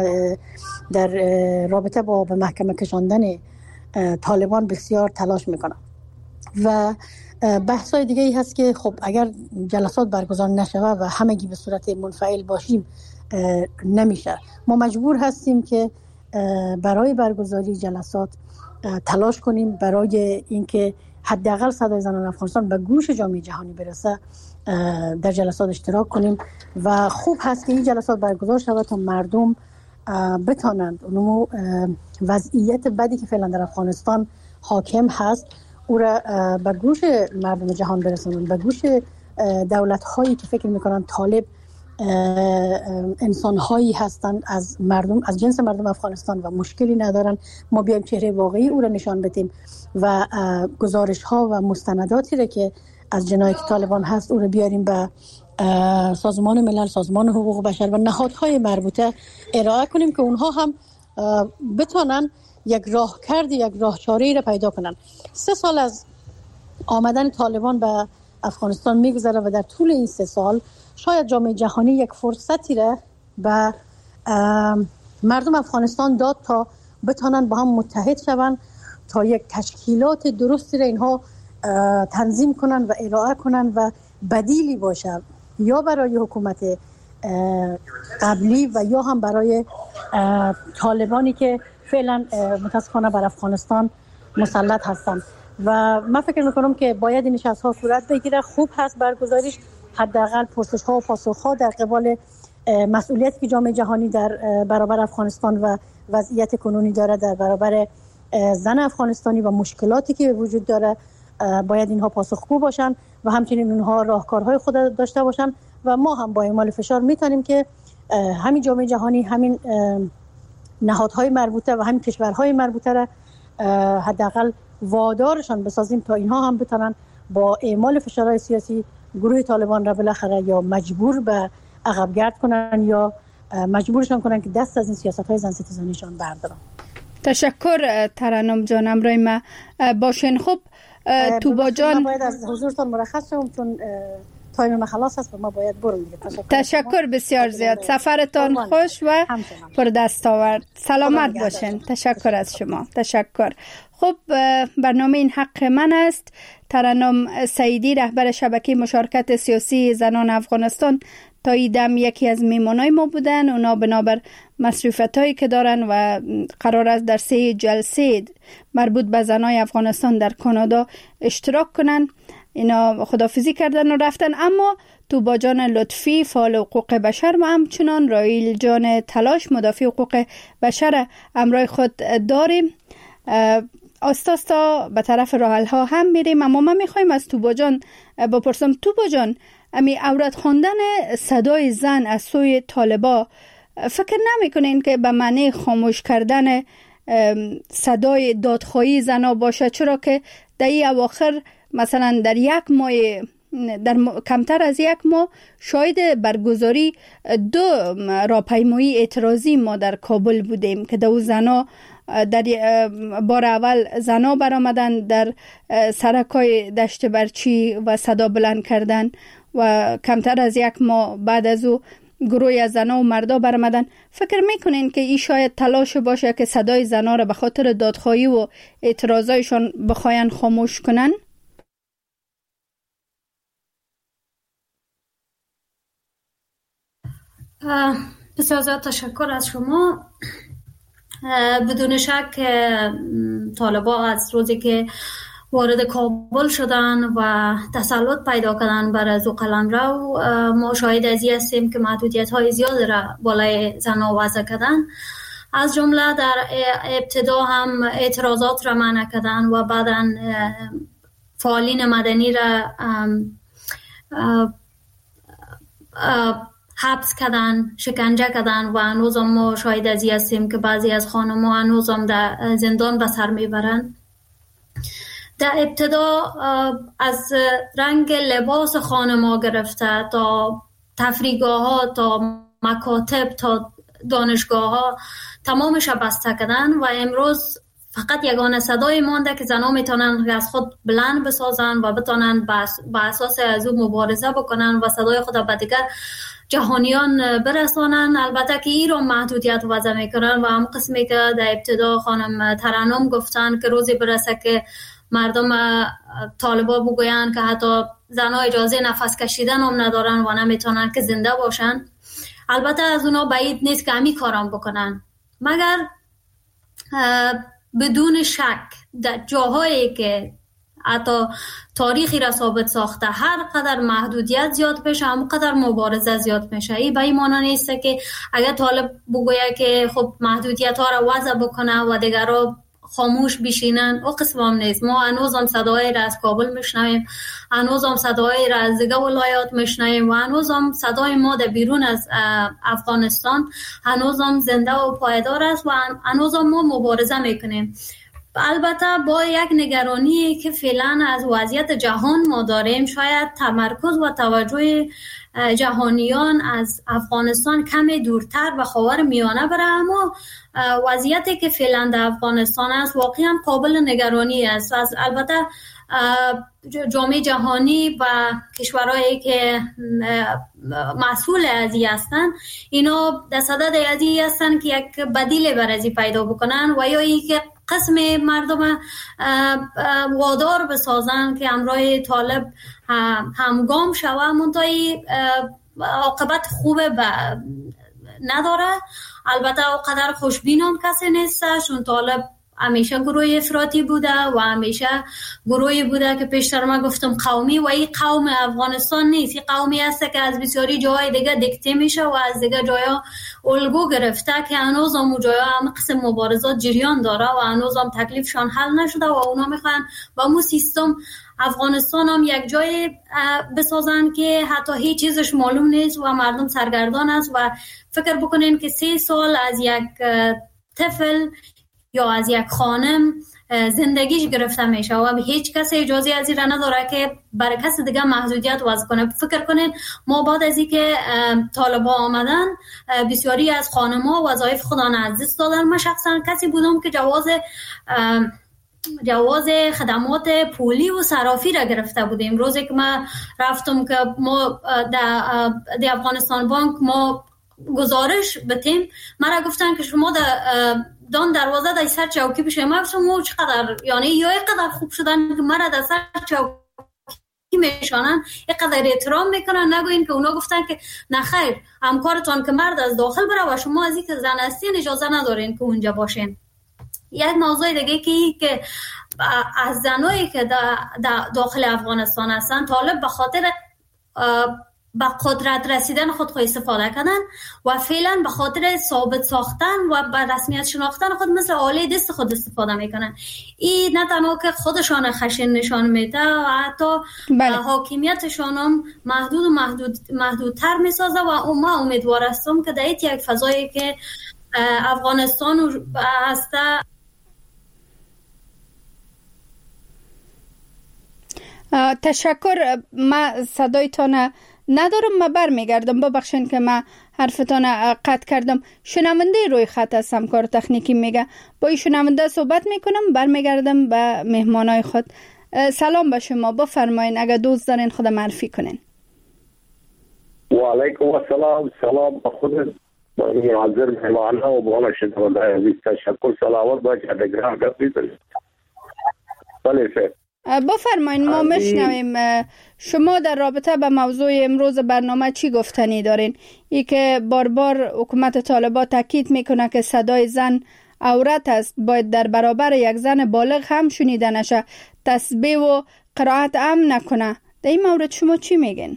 در رابطه با به محکمه کشاندن طالبان بسیار تلاش میکنه و بحث‌های دیگه ای هست که خب اگر جلسات برگزار نشود و همگی به صورت منفعل باشیم نمیشه ما مجبور هستیم که برای برگزاری جلسات تلاش کنیم برای اینکه حداقل صدای زنان افغانستان به گوش جامعه جهانی برسه در جلسات اشتراک کنیم و خوب هست که این جلسات برگزار شود تا مردم بتانند اونو وضعیت بدی که فعلا در افغانستان حاکم هست او را به گوش مردم جهان برسونند به گوش دولت هایی که فکر میکنند طالب انسان هایی هستند از مردم از جنس مردم افغانستان و مشکلی ندارن ما بیایم چهره واقعی او را نشان بدیم و گزارش ها و مستنداتی را که از جنایت طالبان هست او را بیاریم به سازمان ملل سازمان حقوق بشر و نهادهای مربوطه ارائه کنیم که اونها هم بتونن یک راهکرد یک راهچاره‌ای را پیدا کنن 3 سال از آمدن طالبان به افغانستان میگذره و در طول این 3 سال شاید جامعه جهانی یک فرصتی را به مردم افغانستان داد تا بتانن با هم متحد شوند تا یک تشکیلات درستی را اینها تنظیم کنن و ارائه کنن و بدیلی باشه یا برای حکومت قبلی و یا هم برای طالبانی که فعلا متاسفانه بر افغانستان مسلط هستند و من فکر میکنم که باید این نشست‌ها صورت بگیره خوب هست برگزاریش حداقل پرسش‌ها و پاسخ‌ها در قبال مسئولیتی که جامعه جهانی در برابر افغانستان و وضعیت کنونی داره در برابر زن افغانستانی و مشکلاتی که وجود داره باید اینها پاسخگو باشن و همچنین اونها راهکارهای خود داشته باشن و ما هم با اعمال فشار میتونیم که همین جامعه جهانی، همین نهادهای مربوطه و همین کشورهای مربوطه را حداقل وادارشان بسازیم تا اینها هم بتونن با اعمال فشارهای سیاسی گروه طالبان را بالاخره یا مجبور به عقب گرد کنن یا مجبورشان کنن که دست از این سیاست‌های زن ستیزانیشان بردارن. تشکر ترنم جان، امروی ما باشین. خوب توبا جان، باید از حضورتان مرخص شم چون تایم ما خلاص است و ما باید بریم دیگه. تشکر بسیار زیاد، سفرتان خوش و پر دستاورد. سلامت باشین. تشکر از شما. تشکر. خب برنامه این حق من است. ترنم سعیدی، رهبر شبکه مشارکت سیاسی زنان افغانستان، تا ایدم یکی از میمانای ما بودن. اونا بنابر مصروفیتایی که دارن و قرار است در 3 جلسه مربوط به زنای افغانستان در کانادا اشتراک کنن، اینا خداحافظی کردن و رفتن. اما توبا جان لطفی، فعال حقوق بشر، و همچنان رایل جان تلاش، مدافع حقوق بشر، امرای خود داریم. آستا به طرف راحل ها هم میریم. اما ما میخوایم از توبا جان بپرسم، توبا جان، امی عورت خواندن صدای زن از سوی طالبا فکر نمیکنین که به معنی خاموش کردن صدای دادخواهی زنا باشه؟ چرا که در این اواخر مثلا در کمتر از یک ماه شاهد برگزاری 2 راهپیمایی اعتراضی ما در کابل بودیم که دو زنا در بار اول زنا برآمدن در سرکای دشت برچی و صدا بلند کردن و کمتر از یک ماه بعد از او گروهی از زنا و مردا برآمدن. فکر میکنین که این شاید تلاش باشه که صدای زنا را به خاطر دادخواهی و اعتراضایشان بخواین خاموش کنن؟ بسیار زیاد تشکر از شما. بدون شک طالبا از روزی که وارد کابل شدن و تسلط پیدا کردن بر از قلمرو، ما شاهد از این هستیم که محدودیت‌های زیاد را بالای زن‌ها وضع کردن. از جمله در ابتدا هم اعتراضات را منع کردن و بعداً فعالین مدنی را حبس کردن، شکنجه کردن و هنوز ما شاهد از این هستیم که بعضی از خانم‌ها هنوز هم در زندان به سر میبرند. در ابتدا از رنگ لباس خانم‌ها گرفته تا تفریحگاه‌ها تا مکاتب تا دانشگاه‌ها تمامش بسته کردن و امروز فقط یگانه صدای مانده که زنها میتونن از خود بلند بسازن و بتونن با اساس از او مبارزه بکنن و صدای خود به دیگر جهانیان برسانن. البته که این رو محدودیت وضع میکنن و هم قسمی که در ابتدا خانم ترنم گفتن که روزی برسه که مردم طالبا بگوین که حتی زنها اجازه نفس کشیدن هم ندارن و نمیتونن که زنده باشن. البته از اونا بعید نیست که همین کارام بکنن، مگر بدون شک در جاهایی که حتی تاریخی را ثابت ساخته هر قدر محدودیت زیاد بشه هم قدر مبارزه زیاد میشه. این به این معنی نیست که اگر طالب بگوید که خب محدودیت ها را وضع بکنه و دیگرها خاموش بشینن، او قسم هم نیست. ما هنوز هم صدای را از کابل میشنویم، هنوز هم صدای را از دیگه ولایات میشنویم و هنوز هم صدای ما در بیرون از افغانستان هنوز هم زنده و پایدار است و هنوز هم ما مبارزه میکنیم. البته با یک نگرانی که فعلا از وضعیت جهان ما داریم، شاید تمرکز و توجه جهانیان از افغانستان کمی دورتر و خاور میانه بره، اما وضعیتی که فعلا در افغانستان است واقعا قابل نگرانی است. البته جامعه جهانی و کشورهایی که مسئول از این هستند اینا در صدد از این هستند که یک بدیل بر از این پیدا بکنن و یا ای که قسم مردم وادار بسازن که همراه طالب همگام شوه، منتهی عاقبت خوب نداره. البته او قدر خوشبین هم کسی نیست چون طالب همیشه گروه افراطی بوده و همیشه گروهی بوده که پیشتر ما گفتم قومی، و این قوم افغانستان نیست. این قومی هست که از بسیاری جای دیگه دیکته میشه و از دیگه جایا الگو گرفته که هنوز هم جایا هم قسم مبارزات جریان داره و هنوز هم تکلیفشان حل نشده و اونا میخوان با مو سیستم افغانستان هم یک جای بسازن که حتی هیچ چیزش معلوم نیست و مردم سرگردان است. و فکر بکنین که 3 سال از یک طفل یا از یک خانم زندگیش گرفته میشه و هیچ کس اجازه از این نداره که برای کس دیگه محدودیت وضع کنه. فکر کنین ما بعد از اینکه طالبان آمدن بسیاری از خانم‌ها وظایف خودان از دست دادن. من شخصا کسی بودم که جواز خدمات پولی و صرافی را گرفته بودیم. روزی که ما رفتم که ما در افغانستان بانک ما گزارش بتیم، مرا گفتن که شما دان دروازه در سر چوکی بشه. ما گفتم چقدر یعنی یا اینقدر خوب شدن که مرا در سر چوکی میشانن، اینقدر احترام میکنن. نگوین که اونا گفتن که نخیر همکارتان که مرد از داخل بره و شما از این که زن هستین اجازه ندارین که اونجا باشین. یک موضوع دیگه که از زنایی که داخل افغانستان هستن، طالب به خاطر به قدرت رسیدن خود استفاده کردن و فعلا به خاطر ثابت ساختن و به رسمیت شناختن خود مثل آله دست خود استفاده میکنن. این نه تنها که خودشان خشن نشان میده و حتی حاکمیتشان هم محدودتر میسازه و ما امیدوار هستم که در یک فضایی که افغانستان هسته. تشکر. ما صدایتان ندارم، ما برمیگردم. ببخشین که ما حرفتان قطع کردم. شنونده روی خط است، همکار تکنیکی میگه با این شنونده صحبت میکنم، برمیگردم به مهمانای خود. سلام به شما، بفرمایین اگر دوست دارین خود معرفی کنین. و علیکم السلام. سلام به خود حاضر مهمانان و بالا شنونده عزیز. تشکر. سلامت باشید. دگران گفتید. بله سر بفرمایین ما میشنویم. شما در رابطه به موضوع امروز برنامه چی گفتنی دارین؟ ای که بار بار حکومت طالبان تاکید میکنه که صدای زن عورت است، باید در برابر یک زن بالغ هم شنیده نشه، تسبیح و قرائت هم نکنه. در این مورد شما چی میگین؟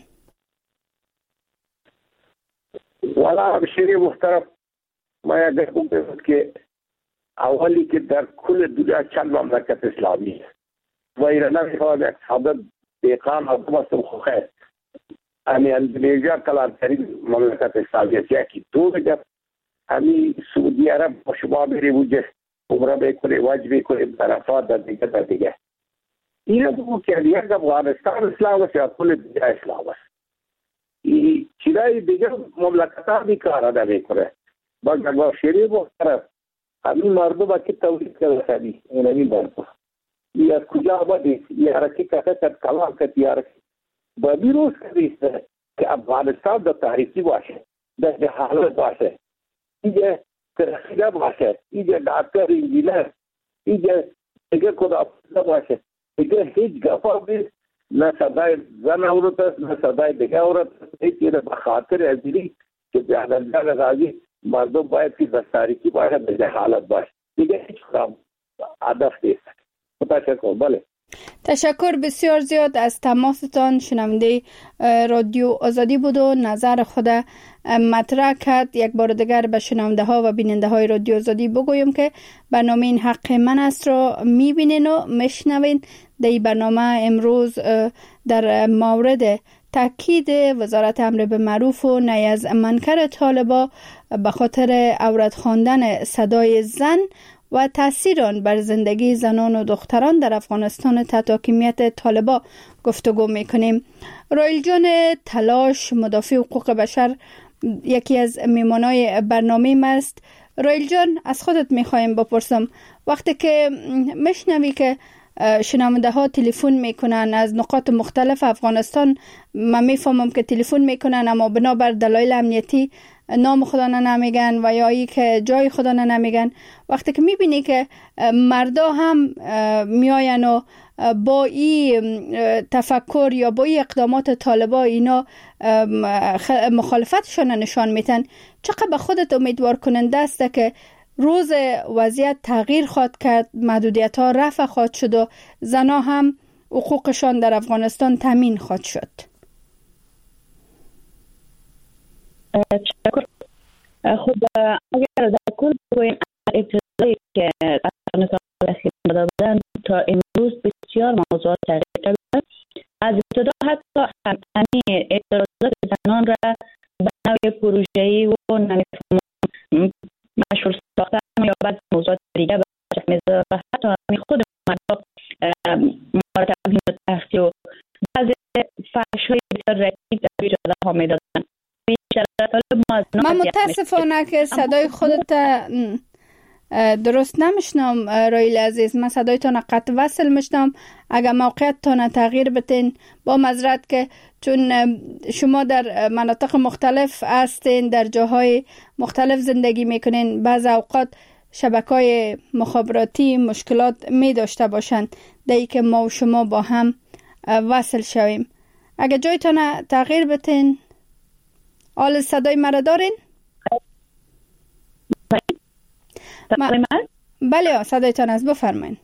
والا شیری محترم، ما اگر بگم که اولی که در کل دنیا چند مملکت اسلامی و ایران نمیخواد یک ساده دیقان آدم است خوخه امی اندونیزیا کلانترین مملکت اسلامی است. یکی دو دیگر امی سعودی عرب با شما بری وجه عمره بکنه واجب بکنه برفات در دیگه اینا بگو که یک افغانستان اسلام است یا کل دنیا اسلام است. چیزای دیگر مملکت ها بیکار ادا میکنه. با شریف و طرف همین مردم که تولید کرده خیلی اینمی مردم یا از کجا آمده یا حرکی کسی کرد کلام کرد یا حرکی با بیروز کردیسته که افغانستان در تحریکی باشه، در حالت باشه، اینجا ترخیده باشه، اینجا دکتر انجینر، اینجا دیگه کدا باشه، دیگه هیچ گفا بیست نه صدای زن عورت است نه صدای دیگه عورت است. هیچی را بخاطر ازیلی که بیادرجان غازی مردم باید که در تحریکی باشه در حالت باشه، دیگه هیچ خرام هدف نیست. تشکر. بله تشکر بسیار زیاد از تماستان. شنونده رادیو آزادی بود و نظر خود مطرح کرد. یک بار دیگر به شنونده ها و بیننده های رادیو آزادی بگویم که برنامه این حق من است را میبینین و میشنوین. در این برنامه امروز در مورد تاکید وزارت امر به معروف و نهی از منکر طالبان به خاطر عورت خواندن صدای زن و تأثیر آن بر زندگی زنان و دختران در افغانستان تحت حاکمیت طالبان گفتگو میکنیم. رایل جان تلاش، مدافع حقوق بشر، یکی از میمانای برنامه ما است. رایل جان، از خودت میخوایم بپرسم، وقتی که میشنوی که شنونده ها تلفن میکنن از نقاط مختلف افغانستان، من میفهمم که تلفن میکنن اما بنابر دلایل امنیتی نام خدا نمیگن و یا ای که جای خدا نمیگن، وقتی که میبینی که مردا هم میاین و با این تفکر یا با این اقدامات طالبان اینا مخالفتشون نشان میتن، چقدر به خودت امیدوار کننده است که روز وضعیت تغییر خواهد کرد، محدودیت ها رفع خواهد شد و زنها هم حقوقشان در افغانستان تامین خواهد شد. خب اگر در کل بگوییم ابتدایی که افغانستان خدمت دادن تا امروز بسیار موضوعات تغییر کرده. از ابتدا حتی همین اعتراضات زنان را به نوع پروژه‌ای و مشهور ساختن یا بعض موضوعات دیگه برچسب می‌زد و حتی خود مردم مرتب تحصیل و بعضی فحش‌های بسیار رکیک در روی جاده ها می‌دادن. من متاسفانه که صدای خودت درست نمیشنم رایل عزیز. من صدایتان قطع وصل میشنم. اگر موقعیتتان تغییر بتین با معذرت، که چون شما در مناطق مختلف هستین، در جاهای مختلف زندگی میکنین، بعض اوقات شبکه‌های مخابراتی مشکلات می داشته باشند دایی که ما و شما با هم وصل شویم. اگر جایتان تغییر بتین. آل صدای مرا دارین؟ بله صدایتان از بفرمایید.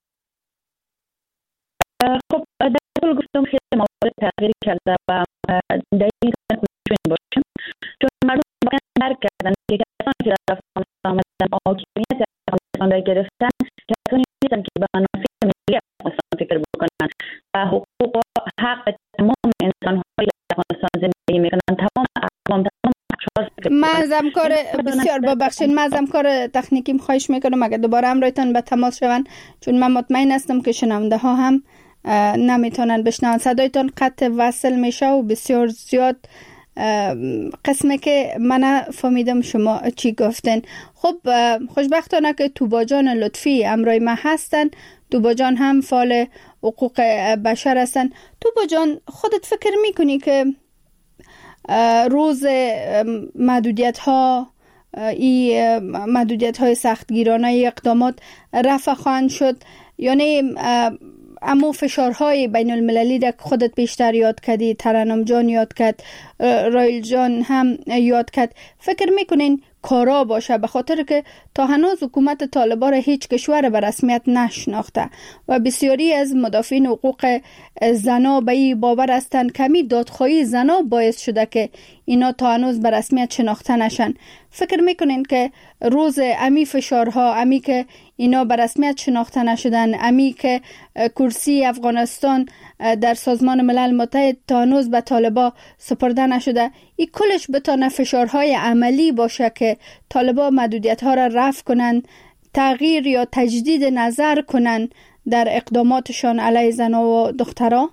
خب در کل گفتم خیلی موارد تغییر کرده و در این کنشون باشیم، چون مردم باید درک کردن که کسانی که در افغانستان آمدن حاکمیت افغانستان را گرفتن کسانی نیستن که به منافع ملی افغانستان فکر بکنن و حقوق و حق تمام انسان‌های افغانستان زندگی میکنن. تمام معظم کار بسیار ببخشید، معظم کار تکنیکیم خواهش میکنم اگر دوباره همراهتان به تماس شون، چون من مطمئن هستم که شنونده ها هم نمیتونن بشنون. صدایتان قطع وصل میشه و بسیار زیاد قسمه که من فهمیدم شما چی گفتن. خب خوشبختانه که توبا جان لطفی همراه ما هستن. توبا جان هم فعال حقوق بشر هستن. توبا جان خودت فکر میکنی که روز محدودیت ها، محدودیت های سختگیرانه اقدامات رفع خواهند شد؟ یعنی امو فشارهای بین المللی که خودت بیشتر یاد کردی، ترنم جان یاد کرد، رایل جان هم یاد کرد، فکر میکنین کارا باشه؟ به خاطر که تا هنوز حکومت طالبان هیچ کشور به رسمیت نشناخته و بسیاری از مدافعین حقوق زنا به این باور هستند کمی دادخواهی زنا باعث شده که اینا تا هنوز به رسمیت شناخته نشن. فکر میکنین که روز امی فشارها، امی که اینا به رسمیت شناخته نشدن، امی که کرسی افغانستان در سازمان ملل متحد تا هنوز به طالبان سپرده نشده، این کلش بتانه فشارهای عملی باشه که طالبان محدودیت ها را رفع کنن، تغییر یا تجدید نظر کنن در اقداماتشان علیه زنان و دخترها؟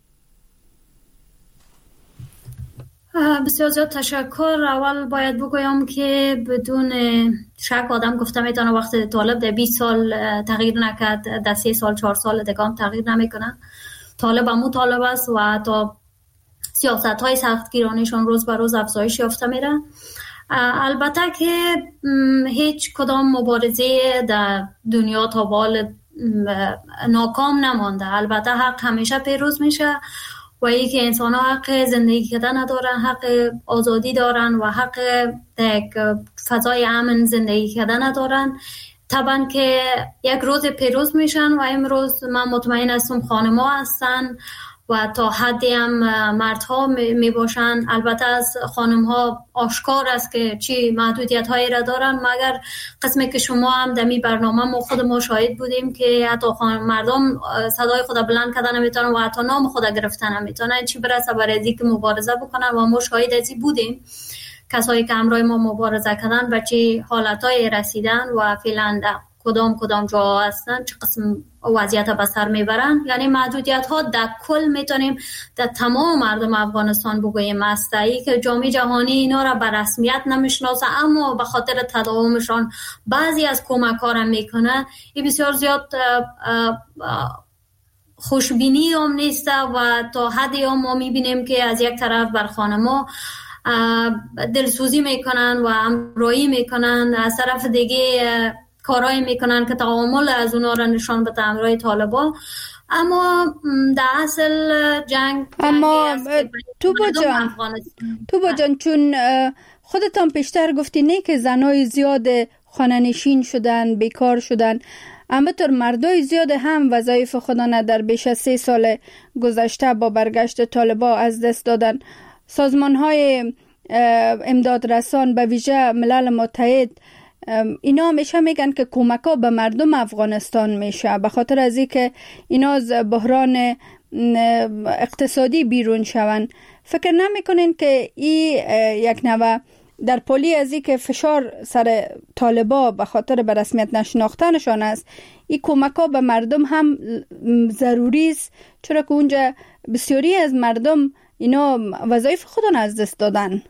بسیار زیاد تشکر. اول باید بگویم که بدون شک آدم گفته میتونه وقت طالب در 20 سال تغییر نکرد، در 3 سال 4 سال دیگه هم تغییر نمیکنه. طالب همو طالب است و تا سیاست های سختگیرانشان روز به روز افزایش یافته میره. البته که هیچ کدام مبارزه در دنیا تا بال ناکام نمانده. البته حق همیشه پیروز میشه و ای که انسان ها حق زندگی کردن دارن، حق آزادی دارن و حق یک فضای امن زندگی کردن دارن. طبعا که یک روز پیروز میشن و امروز من مطمئن هستم خانم‌ها هستن و تا حدی هم مردها می باشن. البته از خانم‌ها آشکار است که چی محدودیت‌هایی را دارن، مگر قسمی که شما هم در این برنامه ما خود ما شاهد بودیم که حتی مردم صدای خود بلند کردن نمیتونن و حتی نام خود گرفتن نمیتونن، چی برسه برای اینکه که مبارزه بکنن. و ما شاهد ازی بودیم کسایی که همراه ما مبارزه کردن به چه حالت‌های رسیدن و فعلا کدام جا هستن، چه قسم وضعیت به سر میبرن. یعنی محدودیت ها در کل میتونیم در تمام مردم افغانستان بگوییم هستایی که جامعه جهانی اینا را به رسمیت نمیشناسه، اما به خاطر تداومشان بعضی از کمک ها را میکنه. این بسیار زیاد خوشبینی هم نیست و تا حدی هم ما میبینیم که از یک طرف بر خانما دلسوزی میکنن و همراهی میکنن، از طرف دیگه کارایی میکنن که تعامل از اونا را نشان بده همراه طالبان. اما در اصل جنگ اما توبا جان چون خودتان پیشتر گفتی نه که زنای زیاد خانه نشین شدن، بیکار شدن. همینطور مردای زیاد هم وظایف خودانه در بیش از 3 سال گذشته با برگشت طالبان از دست دادن. سازمان‌های امداد رسان به ویژه ملل متحد اینا همیشه میگن که کمک‌ها به مردم افغانستان میشه به خاطر از اینکه اینا از بحران اقتصادی بیرون شون. فکر نمیکنین که این یک نوع در پلی از این که فشار سر طالبا به خاطر به رسمیت نشناختنشان است، این کمک‌ها به مردم هم ضروری است، چرا که اونجا بسیاری از مردم اینا وظایف خودن از دست دادن؟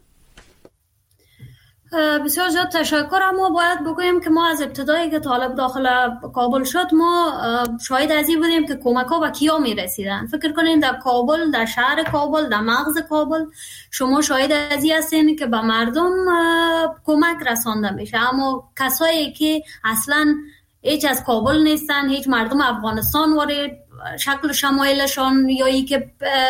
بسیار زیاد تشکر. اما باید بگویم که ما از ابتدایی که طالب داخل کابل شد ما شاهد از این بودیم که کمک ها به کیا می رسیدن. فکر کنین در کابل، در شهر کابل، در مغز کابل شما شاهد از این هستین که به مردم کمک رسانده میشه، اما کسایی که اصلا هیچ از کابل نیستن، هیچ مردم افغانستان وارد شکل شمایلشان یا ای که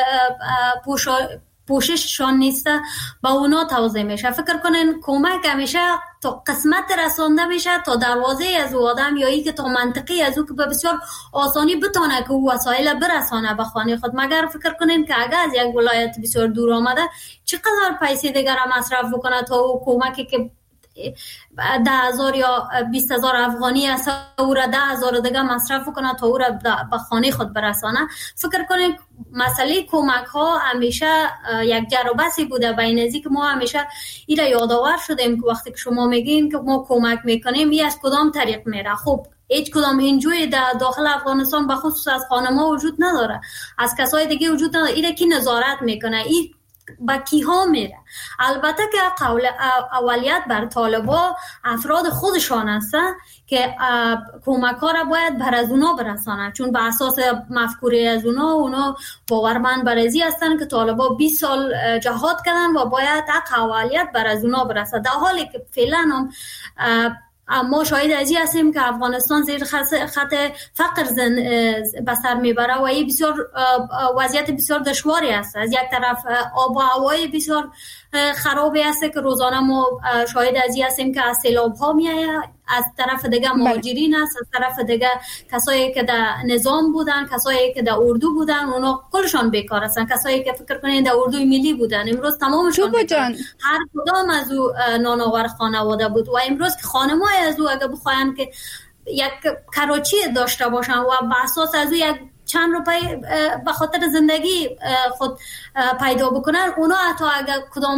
پوشششان نیسته با اونا توضیح میشه. فکر کنین کمک همیشه تا قسمت رسانده میشه تا دروازه از او آدم یا ای که تا منطقی از او که به بسیار آسانی بتونه که او وسایل برسانه به خانه خود. مگر فکر کنین که اگر از یک ولایت بسیار دور آمده چقدر پیسه دیگر مصرف بکنه تا او کمکی که 10,000 یا 20,000 افغانی است او را 10,000 دیگه مصرف کنه تا او را به خانه خود برسانه. فکر کنید مسئله کمک ها همیشه یک جر و بحثی بوده بین از که ما همیشه این را یادآور شدیم که وقتی که شما میگین که ما کمک میکنیم این از کدام طریق میره. خب هیچ کدام اینجوری در داخل افغانستان به خصوص از خانم‌ها وجود نداره، از کسای دیگه وجود نداره. این کی نظارت میکنه؟ این با کیها میره؟ البته که اولیت بر طالبا افراد خودشان هستن که کمک ها را باید بر از اونا برسانه، چون به اساس مفکوره از اونا باورمند بر ازی هستن که طالبا 20 سال جهاد کردن و باید اولیت بر از اونا برسه، در حالی که فعلا هم ما شاهد ازی هستیم که افغانستان زیر خط فقر به سر میبره و این بسیار وضعیت بسیار دشواری است. از یک طرف آب و هوای بسیار خرابی است که روزانه ما شاهد ازی هستیم که از سیلاب ها میآید، از طرف دیگه مهاجرین است، از طرف دیگه کسایی که در نظام بودن، کسایی که در اردو بودن اونا کلشان بیکار هستن، کسایی که فکر کنین در اردوی ملی بودن امروز تمامشان بیکار. هر کدام از او نانآور خانواده بود و امروز که خانم‌های از او اگه بخواین که یک کراچی داشته باشن و به اساس از او یک چند روپای به خاطر زندگی خود پیدا بکنن، اونا حتی اگر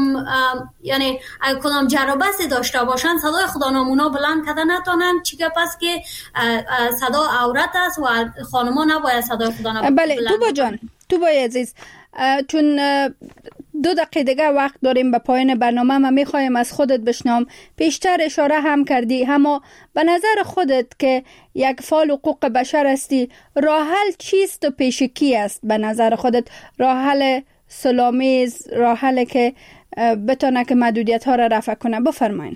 کدام جرابسی داشته باشن صدای خدا نامونا بلند کردن نتونن، چی که پس که صدا عورت است و خانما نباید صدای خدا نبلند. بله توبا جان، توبا عزیز، چون 2 دقیقه دیگه وقت داریم به پایان برنامه، ما میخوایم از خودت بشنوم. پیشتر اشاره هم کردی، اما به نظر خودت که یک فعال حقوق بشر هستی، راه حل چیست و پیش کی است به نظر خودت؟ راه حل صلح‌آمیز، راه حل که بتونه که محدودیت ها را رفع کنه؟ بفرمایید.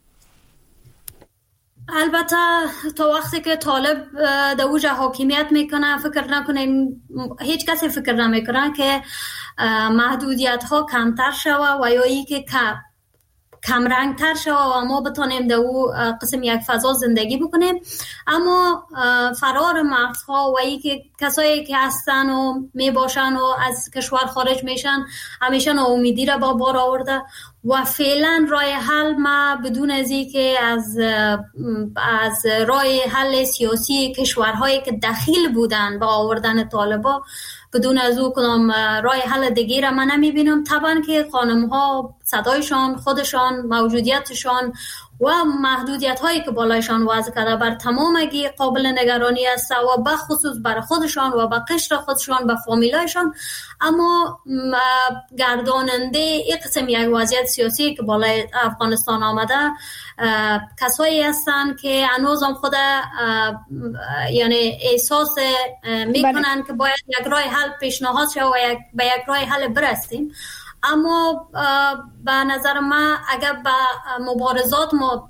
البته تا وقتی که طالب در اوج حاکمیت میکنه فکر نکنیم، هیچ کسی فکر نمیکنه که محدودیت ها کمتر شوه و یا ای که کم رنگ تر شوه و ما بتانیم در او قسم یک فضا زندگی بکنیم. اما فرار مرزها و ای که کسایی که هستن و می باشن و از کشور خارج میشن همیشه ناامیدی را با بار آورده و فعلا راه حل ما بدون از این که از راه حل سیاسی کشورهایی که دخیل بودن با آوردن طالبا بدون از او کدام راه حل دیگه را من نمیبینم. طبعا که خانم‌ها صدایشان، خودشان، موجودیتشان و محدودیت هایی که بالایشان وضع کرده بر تمامگی قابل نگرانی است و به خصوص بر خودشان و به قشر خودشان، به فامیلایشان. اما گرداننده این قسم یک وضعیت سیاسی که بالای افغانستان آمده کسایی هستند که هنوزم خود یعنی احساس میکنن که باید یک راه حل پیشنهاد شد و به یک راه حل برسیم. اما به نظر من اگر به مبارزات ما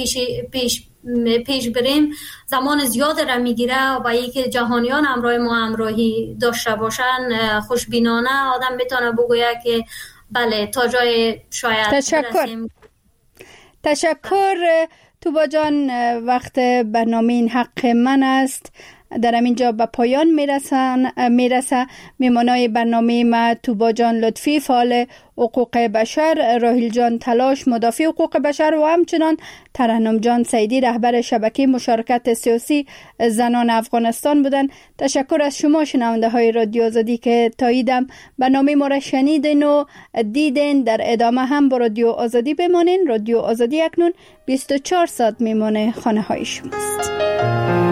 پیش بریم زمان زیاد را میگیره و اینکه جهانیان همراه ما همراهی داشته باشن خوشبینانه آدم میتونه بگوید که بله تا جای شاید تشکر. توبا جان، وقت برنامه این حق من است در همینجا به پایان میرسه. میمانای برنامه ما توبا جان لطفی، فعال حقوق بشر، راهیل جان تلاش، مدافع حقوق بشر و همچنان ترنم جان سیدی، رهبر شبکه مشارکت سیاسی زنان افغانستان بودن. تشکر از شما شنونده های رادیو آزادی که تاییدم برنامه ما را شنیدین و دیدین. در ادامه هم با رادیو آزادی بمانین. رادیو آزادی اکنون 24 ساعت میمانه خانه های شماست.